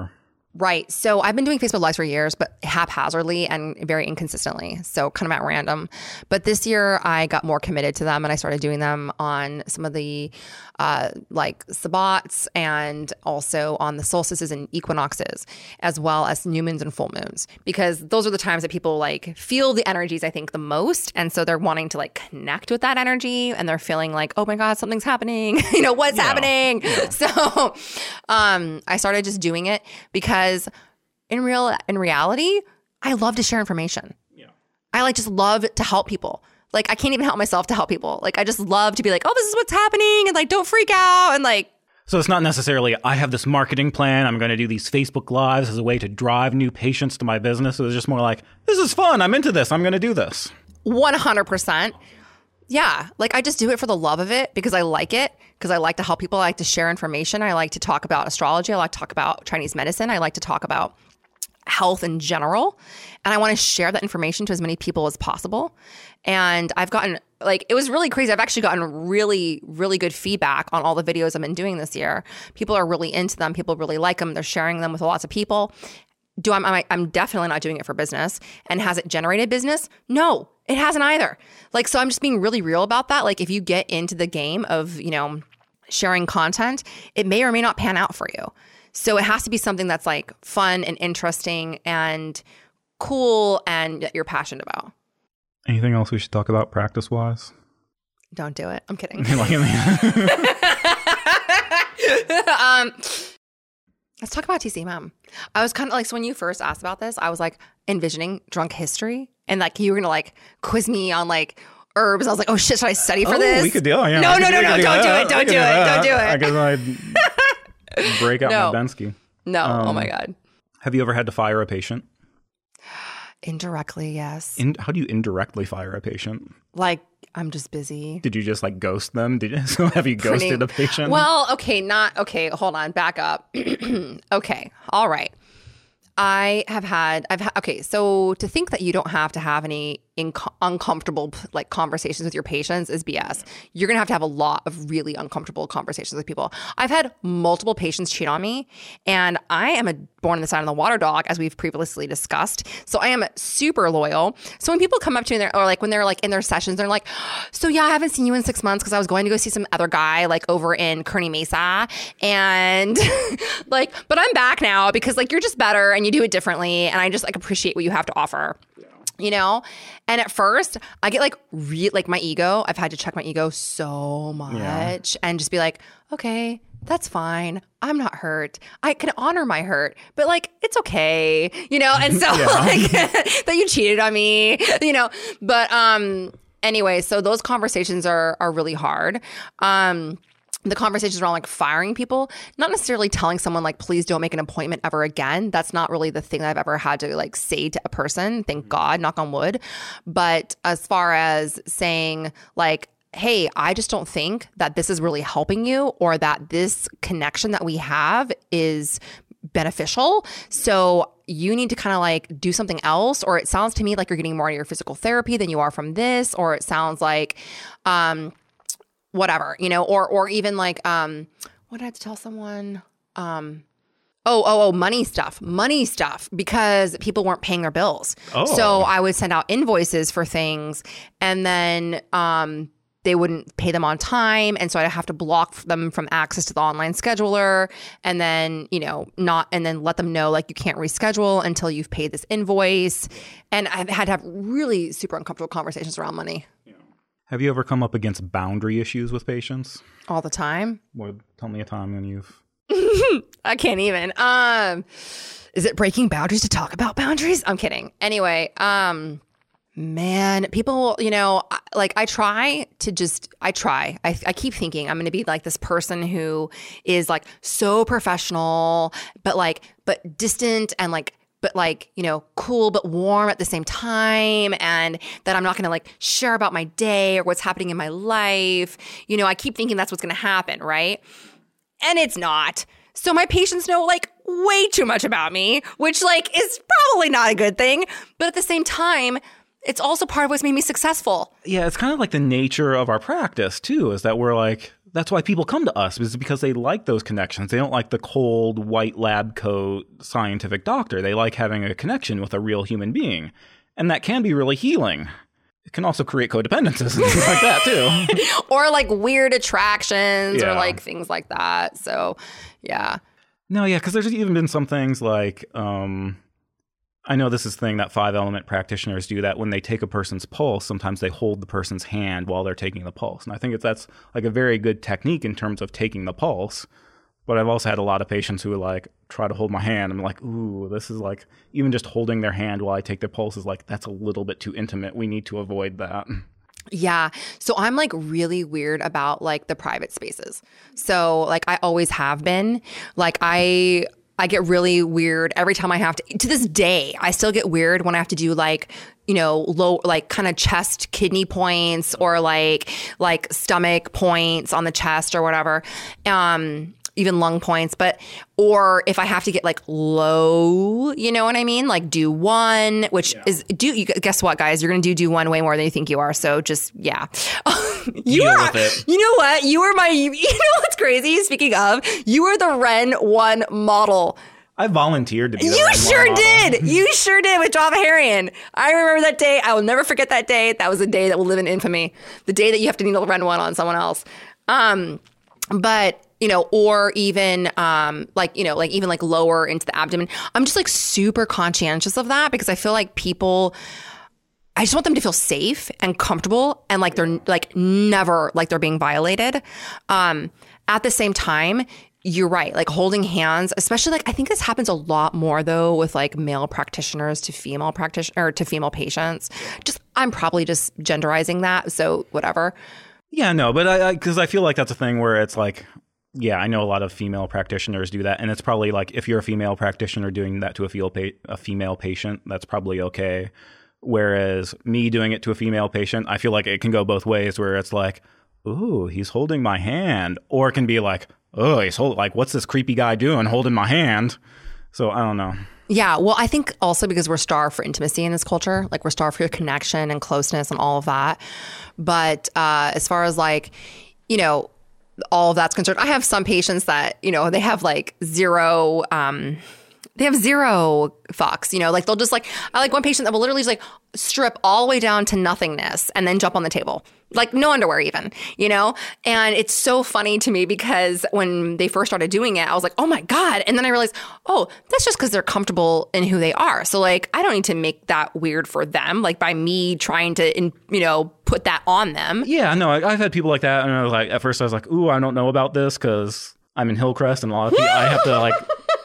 Speaker 1: Right. So I've been doing Facebook Lives for years, but haphazardly and very inconsistently. So kind of at random. But this year I got more committed to them and I started doing them on some of the uh, like Sabbats and also on the solstices and equinoxes, as well as new moons and full moons, because those are the times that people like feel the energies, I think, the most. And so they're wanting to like connect with that energy and they're feeling like, oh my God, something's happening. you know, what's yeah. happening? Yeah. So um, I started just doing it because Because in real in reality, I love to share information. Yeah. I like just love to help people. Like I can't even help myself to help people. Like I just love to be like, oh, this is what's happening, and like don't freak out, and like.
Speaker 2: So it's not necessarily I have this marketing plan. I'm going to do these Facebook Lives as a way to drive new patients to my business. It was just more like, this is fun. I'm into this. I'm going to do this.
Speaker 1: one hundred percent. Yeah. Like I just do it for the love of it because I like it, because I like to help people. I like to share information. I like to talk about astrology. I like to talk about Chinese medicine. I like to talk about health in general. And I want to share that information to as many people as possible. And I've gotten like, it was really crazy. I've actually gotten really, really good feedback on all the videos I've been doing this year. People are really into them. People really like them. They're sharing them with lots of people. Do I'm, I'm I'm definitely not doing it for business. And has it generated business? No, it hasn't either. Like, so I'm just being really real about that. Like if you get into the game of, you know, sharing content, it may or may not pan out for you. So it has to be something that's like fun and interesting and cool and that you're passionate about.
Speaker 2: Anything else we should talk about practice wise?
Speaker 1: Don't do it. I'm kidding. um, Let's talk about T C M M. I was kind of like, so when you first asked about this, I was like envisioning drunk history and like you were going to like quiz me on like herbs. I was like, oh shit, should I study for
Speaker 2: oh,
Speaker 1: this?
Speaker 2: we could do it. Yeah,
Speaker 1: no, no, no, no, don't do it. Don't do it. Don't do it.
Speaker 2: I guess I'd break out
Speaker 1: no.
Speaker 2: my Bensky.
Speaker 1: No.
Speaker 2: Um,
Speaker 1: oh my God.
Speaker 2: Have you ever had to fire a patient?
Speaker 1: Indirectly, yes.
Speaker 2: In, how do you indirectly fire a patient?
Speaker 1: Like, I'm just busy.
Speaker 2: Did you just like ghost them? Did you, so have you ghosted Pretty, a patient?
Speaker 1: Well, okay, not, okay, hold on, back up. Okay, all right. I have had, I've had, okay, so to think that you don't have to have any inco- uncomfortable like conversations with your patients is B S. You're going to have to have a lot of really uncomfortable conversations with people. I've had multiple patients cheat on me, and I am a born in the sign of the water dog, as we've previously discussed. So I am super loyal. So when people come up to me, they're, or like when they're like in their sessions, they're like, so yeah, I haven't seen you in six months because I was going to go see some other guy like over in Kearney Mesa. And like, but I'm back now because like you're just better and you do it differently. And I just like appreciate what you have to offer. You know? And at first I get like re- like my ego. I've had to check my ego so much yeah. and just be like, okay, that's fine. I'm not hurt. I can honor my hurt, but like, it's okay, you know? And so like that you cheated on me, you know, but, um, anyway, so those conversations are, are really hard. Um, the conversations around like firing people, not necessarily telling someone like, please don't make an appointment ever again. That's not really the thing that I've ever had to like say to a person. Thank God, knock on wood. But as far as saying like, hey, I just don't think that this is really helping you, or that this connection that we have is beneficial. So you need to kind of like do something else, or it sounds to me like you're getting more out of your physical therapy than you are from this, or it sounds like, um, whatever, you know, or, or even like, um, what did I have to tell someone? Um, Oh, oh, oh, money stuff, money stuff, because people weren't paying their bills. Oh. So I would send out invoices for things, and then um, they wouldn't pay them on time. And so I'd have to block them from access to the online scheduler, and then, you know, not, and then let them know like you can't reschedule until you've paid this invoice. And I've had to have really super uncomfortable conversations around money. Yeah.
Speaker 2: Have you ever come up against boundary issues with patients?
Speaker 1: All the time.
Speaker 2: Well, tell me a time when you've...
Speaker 1: I can't even. Um, is it breaking boundaries to talk about boundaries? I'm kidding. Anyway, um, man, people, you know, like I try to just, I try. I, I keep thinking I'm going to be like this person who is like so professional, but like, but distant and like, but like, you know, cool, but warm at the same time. And that I'm not going to like share about my day or what's happening in my life. You know, I keep thinking that's what's going to happen. Right. And it's not. So my patients know like way too much about me, which like is probably not a good thing. But at the same time, it's also part of what's made me successful.
Speaker 2: Yeah, it's kind of like the nature of our practice too, is that we're like, that's why people come to us, is because they like those connections. They don't like the cold, white lab coat scientific doctor. They like having a connection with a real human being. And that can be really healing. It can also create codependencies and things like that, too.
Speaker 1: Or like weird attractions
Speaker 2: Yeah.
Speaker 1: or like things like that. So, yeah.
Speaker 2: No, yeah, because there's even been some things like, um, I know this is a thing that five element practitioners do, that when they take a person's pulse, sometimes they hold the person's hand while they're taking the pulse. And I think it's, that's like a very good technique in terms of taking the pulse. But I've also had a lot of patients who like try to hold my hand. I'm like, ooh, this is like, even just holding their hand while I take their pulse is like, that's a little bit too intimate. We need to avoid that.
Speaker 1: Yeah. So I'm like really weird about like the private spaces. So like I always have been. Like I I get really weird every time I have to, to this day, I still get weird when I have to do like, you know, low, like kind of chest kidney points or like, like stomach points on the chest or whatever. Um, even lung points, but, or if I have to get like low, you know what I mean? Like do one, which yeah. is, do you guess what, guys? You're going to do do one way more than you think you are. So just, yeah. you
Speaker 2: Deal
Speaker 1: are,
Speaker 2: with it.
Speaker 1: You know what? You were my, you know what's crazy? Speaking of, you were the Ren one model.
Speaker 2: I volunteered to be the
Speaker 1: You
Speaker 2: Ren
Speaker 1: sure
Speaker 2: model.
Speaker 1: did. You sure did with Java Harian. I remember that day. I will never forget that day. That was a day that will live in infamy. The day that you have to needle Ren one on someone else. Um, but you know, or even um, like, you know, like even like lower into the abdomen. I'm just like super conscientious of that because I feel like people, I just want them to feel safe and comfortable and like they're like never like they're being violated. Um, at the same time, you're right. Like holding hands, especially like I think this happens a lot more though with like male practitioners to female practitioner or to female patients. Just I'm probably just genderizing that. So whatever.
Speaker 2: Yeah, no, but I, because I, I feel like that's a thing where it's like, yeah, I know a lot of female practitioners do that. And it's probably like if you're a female practitioner doing that to a, feel pa- a female patient, that's probably okay. Whereas me doing it to a female patient, I feel like it can go both ways where it's like, ooh, he's holding my hand. Or it can be like, oh, he's holding, like, what's this creepy guy doing holding my hand? So I don't know.
Speaker 1: Yeah. Well, I think also because we're starved for intimacy in this culture, like we're starved for connection and closeness and all of that. But uh, as far as like, you know, all of that's concerned, I have some patients that, you know, they have like zero, um, they have zero fucks, you know, like they'll just like, I like one patient that will literally just like strip all the way down to nothingness and then jump on the table. Like no underwear even, you know? And it's so funny to me because when they first started doing it, I was like, oh my God. And then I realized, oh, that's just because they're comfortable in who they are. So like, I don't need to make that weird for them, like by me trying to, in, you know, put that on them.
Speaker 2: Yeah, no, I, I've had people like that. And I was like, at first I was like, ooh, I don't know about this because I'm in Hillcrest and a lot of people, I have to like,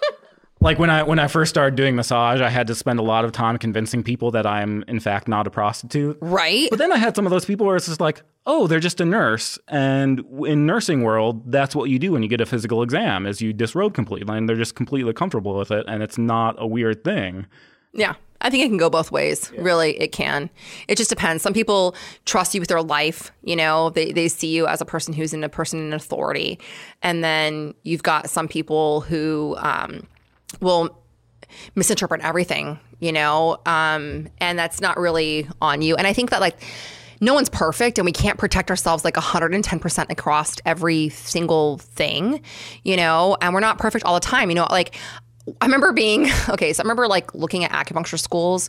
Speaker 2: like when I when I first started doing massage, I had to spend a lot of time convincing people that I'm in fact not a prostitute.
Speaker 1: Right.
Speaker 2: But then I had some of those people where it's just like, oh, they're just a nurse. And in nursing world, that's what you do when you get a physical exam is you disrobe completely and they're just completely comfortable with it. And it's not a weird thing.
Speaker 1: Yeah. I think it can go both ways. Yeah. Really, it can. It just depends. Some people trust you with their life. You know, they, they see you as a person who's in a person in authority. And then you've got some people who um, will misinterpret everything, you know, um, and that's not really on you. And I think that like no one's perfect and we can't protect ourselves like one hundred ten percent across every single thing, you know, and we're not perfect all the time. You know, like I remember being, okay, so I remember like looking at acupuncture schools,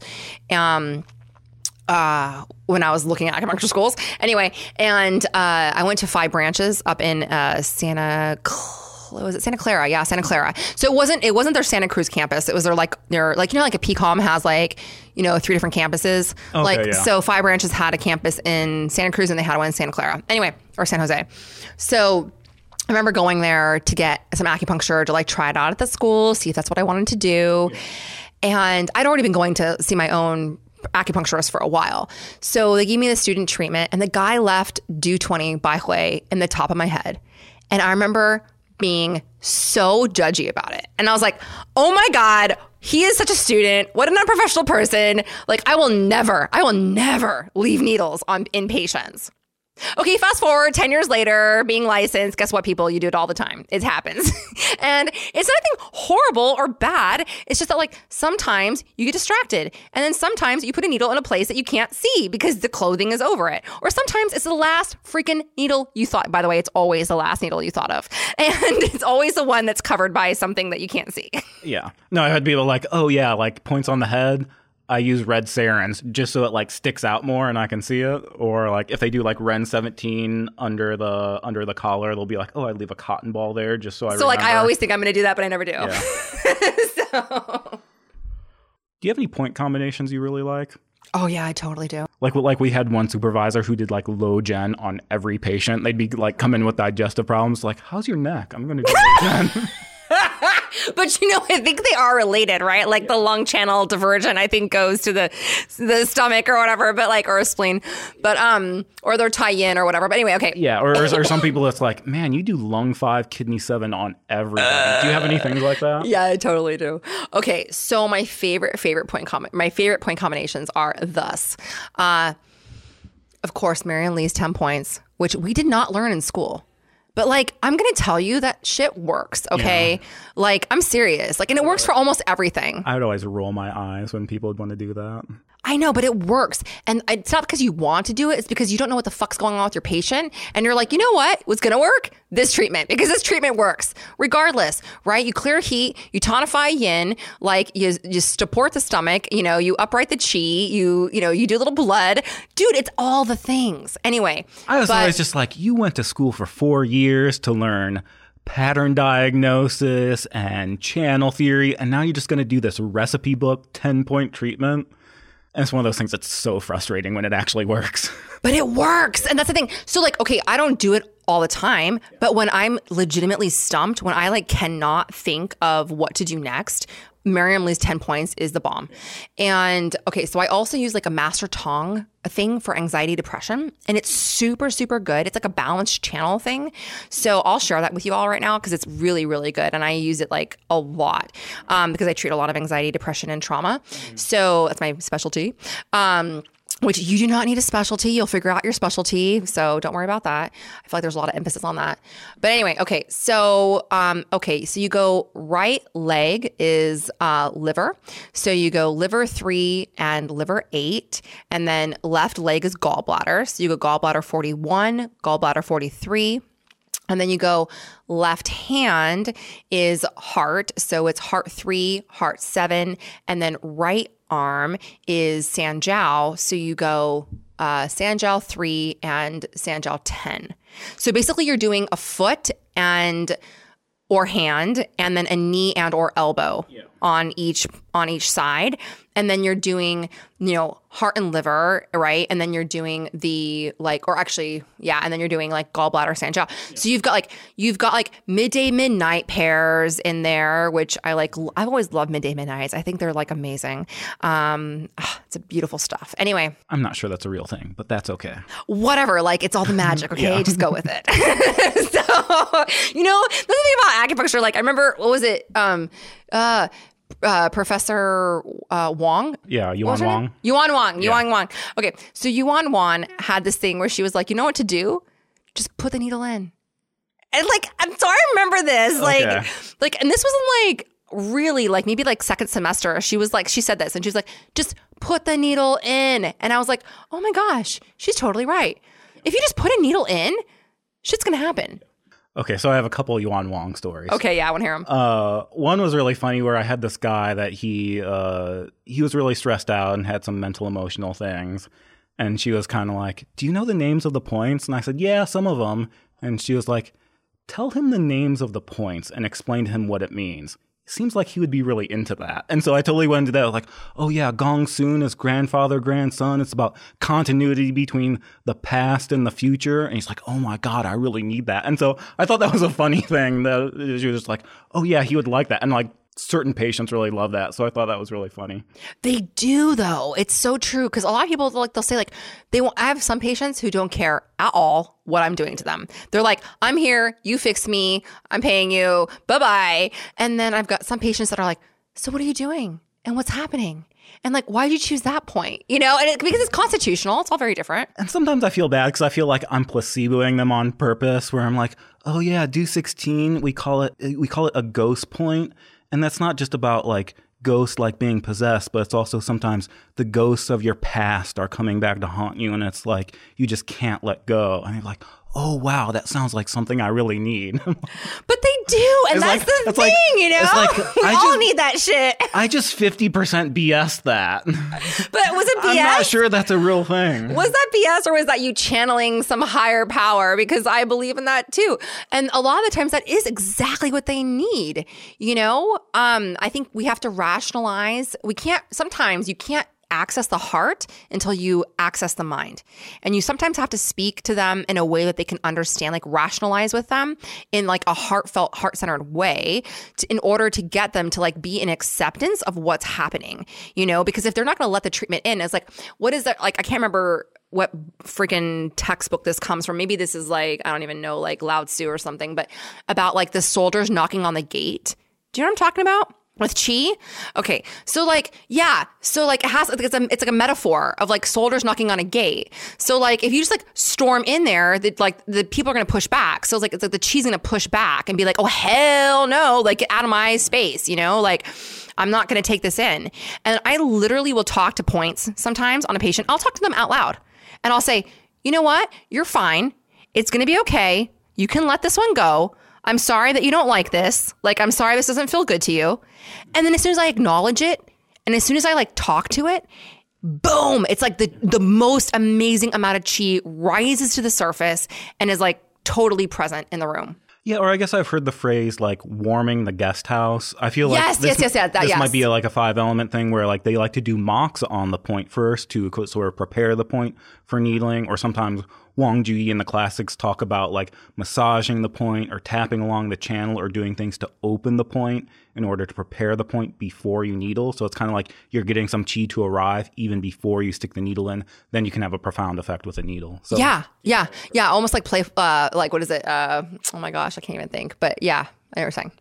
Speaker 1: um, uh, when I was looking at acupuncture schools anyway. And, uh, I went to Five Branches up in, uh, Santa Clara. Was it Santa Clara? Yeah, Santa Clara. So it wasn't it wasn't their Santa Cruz campus. It was their like their like you know like a P COM has like you know three different campuses.
Speaker 2: Okay,
Speaker 1: like
Speaker 2: yeah.
Speaker 1: So Five Branches had a campus in Santa Cruz and they had one in Santa Clara. Anyway, or San Jose. So I remember going there to get some acupuncture to like try it out at the school, see if that's what I wanted to do. Yeah. And I'd already been going to see my own acupuncturist for a while. So they gave me the student treatment and the guy left D twenty Baihui in the top of my head. And I remember being so judgy about it. And I was like, oh my God, he is such a student. What an unprofessional person. Like I will never, I will never leave needles on in patients. Okay, fast forward ten years later, being licensed. Guess what, people? You do it all the time. It happens. And it's nothing horrible or bad. It's just that, like, sometimes you get distracted. And then sometimes you put a needle in a place that you can't see because the clothing is over it. Or sometimes it's the last freaking needle you thought. By the way, it's always the last needle you thought of. And it's always the one that's covered by something that you can't see.
Speaker 2: Yeah. No, I had people like, oh, yeah, like points on the head. I use red Sarins just so it like sticks out more and I can see it. Or like if they do like Ren seventeen under the under the collar, they'll be like, oh, I leave a cotton ball there just so I
Speaker 1: So
Speaker 2: remember.
Speaker 1: like I always think I'm going to do that, but I never do.
Speaker 2: Yeah.
Speaker 1: So.
Speaker 2: Do you have any point combinations you really like?
Speaker 1: Oh, yeah, I totally do.
Speaker 2: Like like we had one supervisor who did like low gen on every patient. They'd be like come in with digestive problems. Like, how's your neck? I'm going to do low gen.
Speaker 1: But, you know, I think they are related, right? Like the lung channel diversion, I think, goes to the the stomach or whatever, but like, or a spleen, but, um, or they're tie-in or whatever. But anyway, okay.
Speaker 2: Yeah, or, or some people that's like, man, you do lung five, kidney seven on everything. Do you have any things like that?
Speaker 1: Yeah, I totally do. Okay, so my favorite, favorite point com- my favorite point combinations are thus. Uh, of course, Marianne Lee's ten points, which we did not learn in school. But, like, I'm going to tell you that shit works, okay? Yeah. Like, I'm serious. Like, and it works for almost everything.
Speaker 2: I would always roll my eyes when people would want to do that.
Speaker 1: I know, but it works. And it's not because you want to do it. It's because you don't know what the fuck's going on with your patient. And you're like, you know what? What's going to work? This treatment. Because this treatment works. Regardless, right? You clear heat. You tonify yin. Like, you, you support the stomach. You know, you upright the chi. You, you know, you do a little blood. Dude, it's all the things. Anyway.
Speaker 2: I was
Speaker 1: but,
Speaker 2: always just like, you went to school for four years to learn pattern diagnosis and channel theory. And now you're just going to do this recipe book, ten-point treatment. And it's one of those things that's so frustrating when it actually works.
Speaker 1: But it works. And that's the thing. So like, okay, I don't do it all the time, but when I'm legitimately stumped, when I like cannot think of what to do next, Miriam Lee's ten points is the bomb. And okay, so I also use like a Master Tong a thing for anxiety depression, and it's super, super good. It's like a balanced channel thing. So I'll share that with you all right now because it's really, really good. And I use it like a lot um, because I treat a lot of anxiety, depression, and trauma. Mm-hmm. So that's my specialty. Um, Which you do not need a specialty. You'll figure out your specialty. So don't worry about that. I feel like there's a lot of emphasis on that. But anyway, okay. So, um, okay. So you go right leg is uh, liver. So you go liver three and liver eight. And then left leg is gallbladder. So you go gallbladder forty-one, gallbladder forty-three. And then you go left hand is heart. So it's heart three, heart seven. And then right arm is Sanjiao. So you go uh, Sanjiao three and Sanjiao ten. So basically you're doing a foot and or hand and then a knee and or elbow yeah. on each on each side. And then you're doing, you know, heart and liver, right? And then you're doing the like, or actually, yeah, and then you're doing like gallbladder, Sanjiao. Yeah. So you've got like, you've got like midday, midnight pairs in there, which I like, I've always loved midday, midnights. I think they're like amazing. Um, it's a beautiful stuff. Anyway.
Speaker 2: I'm not sure that's a real thing, but that's okay.
Speaker 1: Whatever. Like it's all the magic, okay? Yeah. Just go with it. So, you know, the thing about acupuncture, like I remember, what was it? Um, uh, Uh, Professor uh, Wong.
Speaker 2: Yeah, Yuan Wong.
Speaker 1: Yuan Wong.
Speaker 2: Yeah.
Speaker 1: Yuan Wong. Okay, so Yuan Wong had this thing where she was like, you know what to do? Just put the needle in. And like, I'm sorry, I remember this. Like,
Speaker 2: okay.
Speaker 1: like, and this wasn't like really like maybe like second semester. She was like, she said this, and she was like, just put the needle in. And I was like, oh my gosh, she's totally right. If you just put a needle in, shit's gonna happen.
Speaker 2: Okay, so I have a couple Yuan Wong stories.
Speaker 1: Okay, yeah, I want to hear them.
Speaker 2: Uh, one was really funny where I had this guy that he uh, he was really stressed out and had some mental emotional things. And she was kind of like, do you know the names of the points? And I said, yeah, some of them. And she was like, tell him the names of the points and explain to him what it means. It seems like he would be really into that. And so I totally went into that. I was like, oh yeah, Gong Sun is grandfather, grandson. It's about continuity between the past and the future. And he's like, oh my God, I really need that. And so I thought that was a funny thing that she was just like, oh yeah, he would like that. And like certain patients really love that. So I thought that was really funny.
Speaker 1: They do though. It's so true. Cause a lot of people like, they'll say like, they won't, I have some patients who don't care at all what I'm doing to them. They're like, I'm here, you fix me, I'm paying you, bye-bye. And then I've got some patients that are like, so what are you doing? And what's happening? And like, why did you choose that point? You know, and it, because it's constitutional, it's all very different.
Speaker 2: And sometimes I feel bad because I feel like I'm placeboing them on purpose, where I'm like, oh yeah, do sixteen. We call it we call it a ghost point, and that's not just about like ghosts like being possessed, but it's also sometimes the ghosts of your past are coming back to haunt you, and it's like you just can't let go. And you're like, oh wow, that sounds like something I really need.
Speaker 1: But they do, and
Speaker 2: it's
Speaker 1: that's
Speaker 2: like,
Speaker 1: the
Speaker 2: it's
Speaker 1: thing,
Speaker 2: like,
Speaker 1: you know?
Speaker 2: It's like,
Speaker 1: we
Speaker 2: I
Speaker 1: all
Speaker 2: just,
Speaker 1: need that shit.
Speaker 2: I just fifty percent B S that.
Speaker 1: But was it B S?
Speaker 2: I'm not sure that's a real thing.
Speaker 1: Was that B S or was that you channeling some higher power? Because I believe in that too. And a lot of the times that is exactly what they need. You know, um, I think we have to rationalize. We can't, sometimes you can't access the heart until you access the mind. And you sometimes have to speak to them in a way that they can understand, like rationalize with them in like a heartfelt, heart-centered way to, in order to get them to like be in acceptance of what's happening, you know, because if they're not going to let the treatment in, it's like, what is that? Like, I can't remember what freaking textbook this comes from. Maybe this is like, I don't even know, like Lao Tzu or something, but about like the soldiers knocking on the gate. Do you know what I'm talking about? With chi? Okay. So like, yeah. So like it has, it's, a, it's like a metaphor of like soldiers knocking on a gate. So like, if you just like storm in there, that like the people are going to push back. So it's like, it's like the chi's going to push back and be like, oh, hell no, like get out of my space, you know, like I'm not going to take this in. And I literally will talk to points sometimes on a patient. I'll talk to them out loud and I'll say, you know what? You're fine. It's going to be okay. You can let this one go. I'm sorry that you don't like this. Like, I'm sorry this doesn't feel good to you. And then as soon as I acknowledge it, and as soon as I like talk to it, boom, it's like the, the most amazing amount of chi rises to the surface and is like totally present in the room.
Speaker 2: Yeah, or I guess I've heard the phrase like warming the guest house. I feel like
Speaker 1: yes,
Speaker 2: this,
Speaker 1: yes, yes, yes, that,
Speaker 2: this
Speaker 1: yes.
Speaker 2: might be a, like a five element thing where like they like to do mocks on the point first to sort of prepare the point for needling, or sometimes Wang Juyi in the classics talk about like massaging the point or tapping along the channel or doing things to open the point in order to prepare the point before you needle. So it's kind of like you're getting some chi to arrive even before you stick the needle in. Then you can have a profound effect with a needle. So
Speaker 1: yeah, yeah, yeah. Almost like play, uh, like what is it? Uh, oh my gosh, I can't even think. But yeah, I know what you're saying.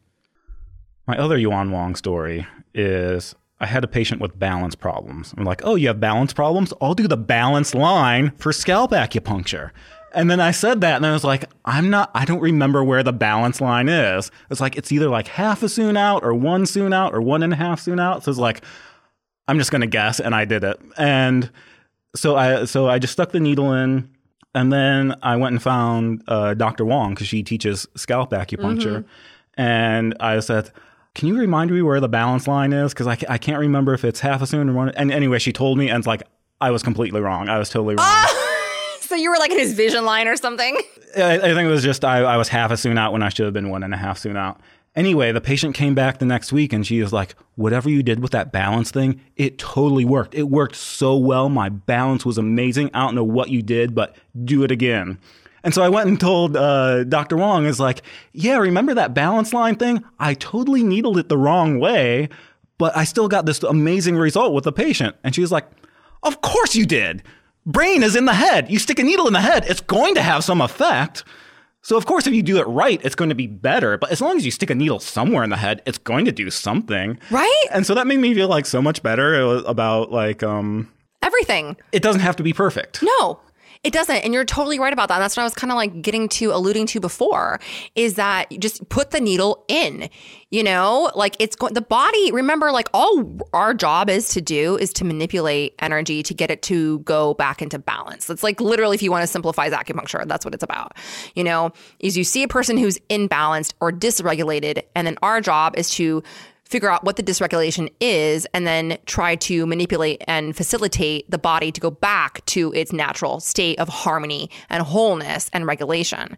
Speaker 2: My other Yuan Wang story is I had a patient with balance problems. I'm like, oh, you have balance problems? I'll do the balance line for scalp acupuncture. And then I said that, and I was like, I'm not, I don't remember where the balance line is. It's like, it's either like half a soon out or one soon out or one and a half soon out. So it's like, I'm just going to guess, and I did it. And so I, so I just stuck the needle in, and then I went and found uh, Doctor Wong, because she teaches scalp acupuncture. Mm-hmm. And I said, can you remind me where the balance line is? Because I, I can't remember if it's half a soon or one. And anyway, she told me, and it's like, I was completely wrong. I was totally wrong.
Speaker 1: Oh, so you were like in his vision line or something?
Speaker 2: I, I think it was just I, I was half a soon out when I should have been one and a half soon out. Anyway, the patient came back the next week, and she was like, whatever you did with that balance thing, it totally worked. It worked so well. My balance was amazing. I don't know what you did, but do it again. And so I went and told uh, Doctor Wong, is like, yeah, remember that balance line thing? I totally needled it the wrong way, but I still got this amazing result with the patient. And she was like, of course you did. Brain is in the head. You stick a needle in the head, it's going to have some effect. So of course, if you do it right, it's going to be better. But as long as you stick a needle somewhere in the head, it's going to do something.
Speaker 1: Right?
Speaker 2: And so that made me feel like so much better about like... um
Speaker 1: everything.
Speaker 2: It doesn't have to be perfect.
Speaker 1: No. It doesn't. And you're totally right about that. And that's what I was kind of like getting to, alluding to before, is that you just put the needle in, you know, like it's going, the body, remember, like all our job is to do is to manipulate energy to get it to go back into balance. It's like literally, if you want to simplify acupuncture, that's what it's about. You know, is you see a person who's imbalanced or dysregulated, and then our job is to figure out what the dysregulation is, and then try to manipulate and facilitate the body to go back to its natural state of harmony and wholeness and regulation.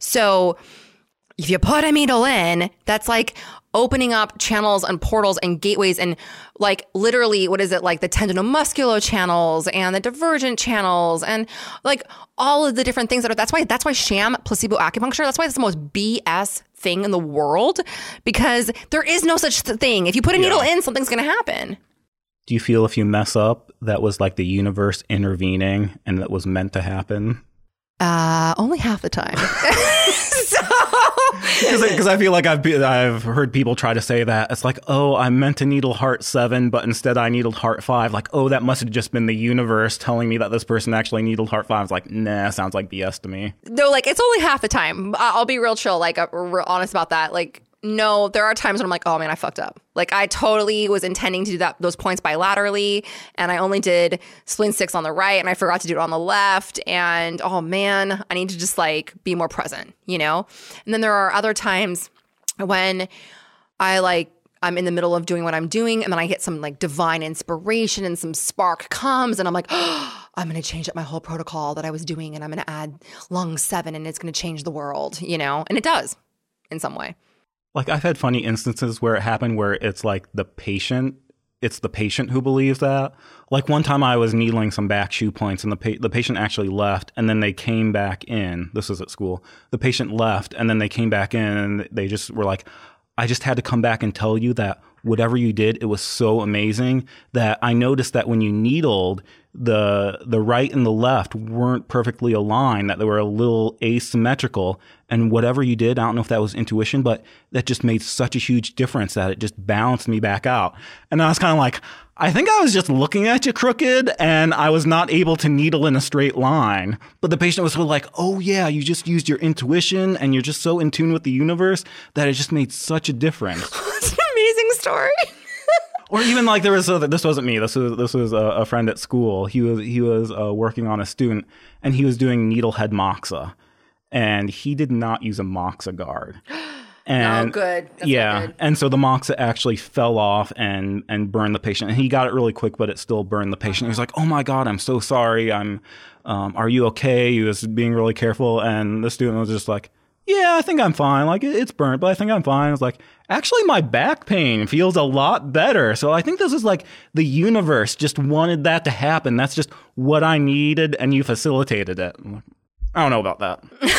Speaker 1: So if you put a needle in, that's like opening up channels and portals and gateways and like literally, what is it, like the tendinomuscular channels and the divergent channels and like all of the different things that are, that's why, that's why sham placebo acupuncture, that's why it's the most B S thing in the world, because there is no such thing. If you put a needle yeah. in, something's going to happen.
Speaker 2: Do you feel if you mess up, that was like the universe intervening and that was meant to happen?
Speaker 1: Uh, only half the time. so,
Speaker 2: because I feel like I've be, I've heard people try to say that it's like, oh, I meant to needle heart seven, but instead I needled heart five. Like, oh, that must have just been the universe telling me that this person actually needled heart five. It's like, nah, sounds like B S to me.
Speaker 1: No, like it's only half the time. I'll be real chill, like uh, real honest about that. Like, no, there are times when I'm like, oh man, I fucked up. Like I totally was intending to do that those points bilaterally, and I only did spleen six on the right, and I forgot to do it on the left. And oh man, I need to just like be more present, you know? And then there are other times when I like I'm in the middle of doing what I'm doing, and then I get some like divine inspiration and some spark comes, and I'm like, oh, I'm going to change up my whole protocol that I was doing, and I'm going to add lung seven, and it's going to change the world, you know? And it does in some way.
Speaker 2: Like I've had funny instances where it happened where it's like the patient, it's the patient who believes that. Like one time I was needling some back shoe points and the pa- the patient actually left, and then they came back in. This was at school. The patient left and then they came back in and they just were like, I just had to come back and tell you that whatever you did, it was so amazing that I noticed that when you needled, the the right and the left weren't perfectly aligned, that they were a little asymmetrical. And whatever you did, I don't know if that was intuition, but that just made such a huge difference that it just balanced me back out. And I was kind of like, I think I was just looking at you crooked and I was not able to needle in a straight line. But the patient was sort of like, oh yeah, you just used your intuition and you're just so in tune with the universe that it just made such a difference.
Speaker 1: It's an amazing story.
Speaker 2: Or even like there was a, this wasn't me. This was this was a, a friend at school. He was he was uh, working on a student, and he was doing needlehead moxa, and he did not use a moxa guard. And
Speaker 1: oh, good. That's
Speaker 2: yeah,
Speaker 1: good.
Speaker 2: And so the moxa actually fell off and and burned the patient. And he got it really quick, but it still burned the patient. He was like, "Oh my God, I'm so sorry. I'm. Um, are you okay?" He was being really careful, and the student was just like, yeah, I think I'm fine. Like, it's burnt, but I think I'm fine. I was like, actually, my back pain feels a lot better. So I think this is like the universe just wanted that to happen. That's just what I needed, and you facilitated it. I'm like, I don't know about that.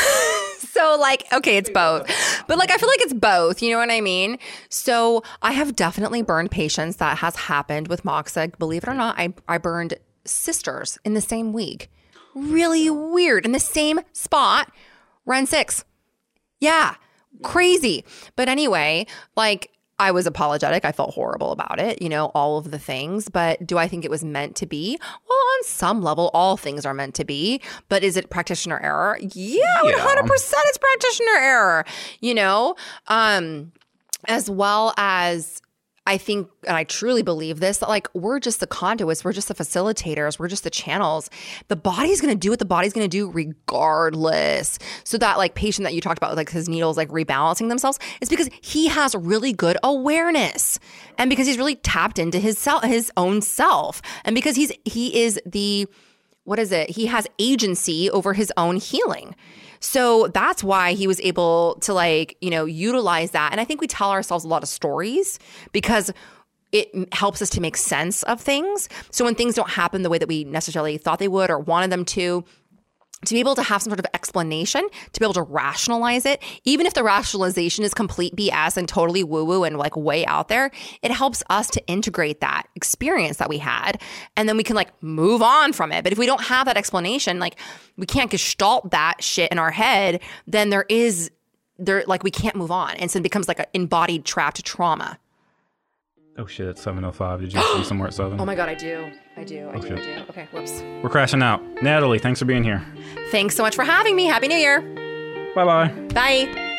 Speaker 1: So, like, okay, it's both. But, like, I feel like it's both. You know what I mean? So I have definitely burned patients. That has happened with Moxa. Believe it or not, I, I burned sisters in the same week. Really weird. In the same spot. Run six. Yeah, crazy. But anyway, like I was apologetic. I felt horrible about it, you know, all of the things. But do I think it was meant to be? Well, on some level, all things are meant to be. But is it practitioner error? Yeah, one hundred percent it's practitioner error, you know, um, as well as I think, and I truly believe this, that like we're just the conduits, we're just the facilitators, we're just the channels. The body's going to do what the body's going to do regardless. So that like patient that you talked about, like his needles like rebalancing themselves, is because he has really good awareness, and because he's really tapped into his self, his own self, and because he's he is the what is it? He has agency over his own healing. So that's why he was able to like, you know, utilize that. And I think we tell ourselves a lot of stories because it helps us to make sense of things. So when things don't happen the way that we necessarily thought they would or wanted them to, to be able to have some sort of explanation, to be able to rationalize it, even if the rationalization is complete B S and totally woo-woo and like way out there, it helps us to integrate that experience that we had. And then we can like move on from it. But if we don't have that explanation, like we can't gestalt that shit in our head, then there is, there like we can't move on. And so it becomes like an embodied trapped trauma.
Speaker 2: Oh shit, it's seven oh five. Did you see somewhere at seven?
Speaker 1: Oh my God, I do. I do. I
Speaker 2: oh,
Speaker 1: do.
Speaker 2: shit.
Speaker 1: I do. Okay, whoops.
Speaker 2: We're crashing out. Natalie, thanks for being here.
Speaker 1: Thanks so much for having me. Happy New Year.
Speaker 2: Bye-bye.
Speaker 1: Bye.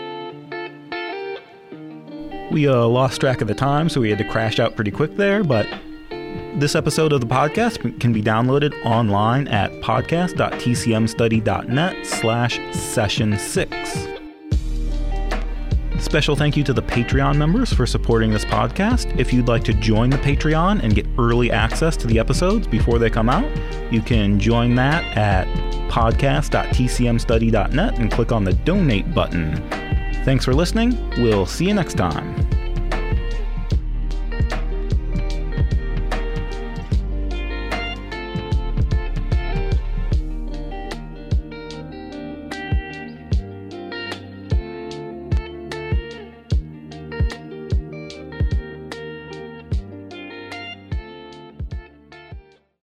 Speaker 2: We uh, lost track of the time, so we had to crash out pretty quick there, but this episode of the podcast can be downloaded online at podcast.tcmstudy.net slash session six. Special thank you to the Patreon members for supporting this podcast. If you'd like to join the Patreon and get early access to the episodes before they come out, you can join that at podcast.tcmstudy.net and click on the donate button. Thanks for listening. We'll see you next time.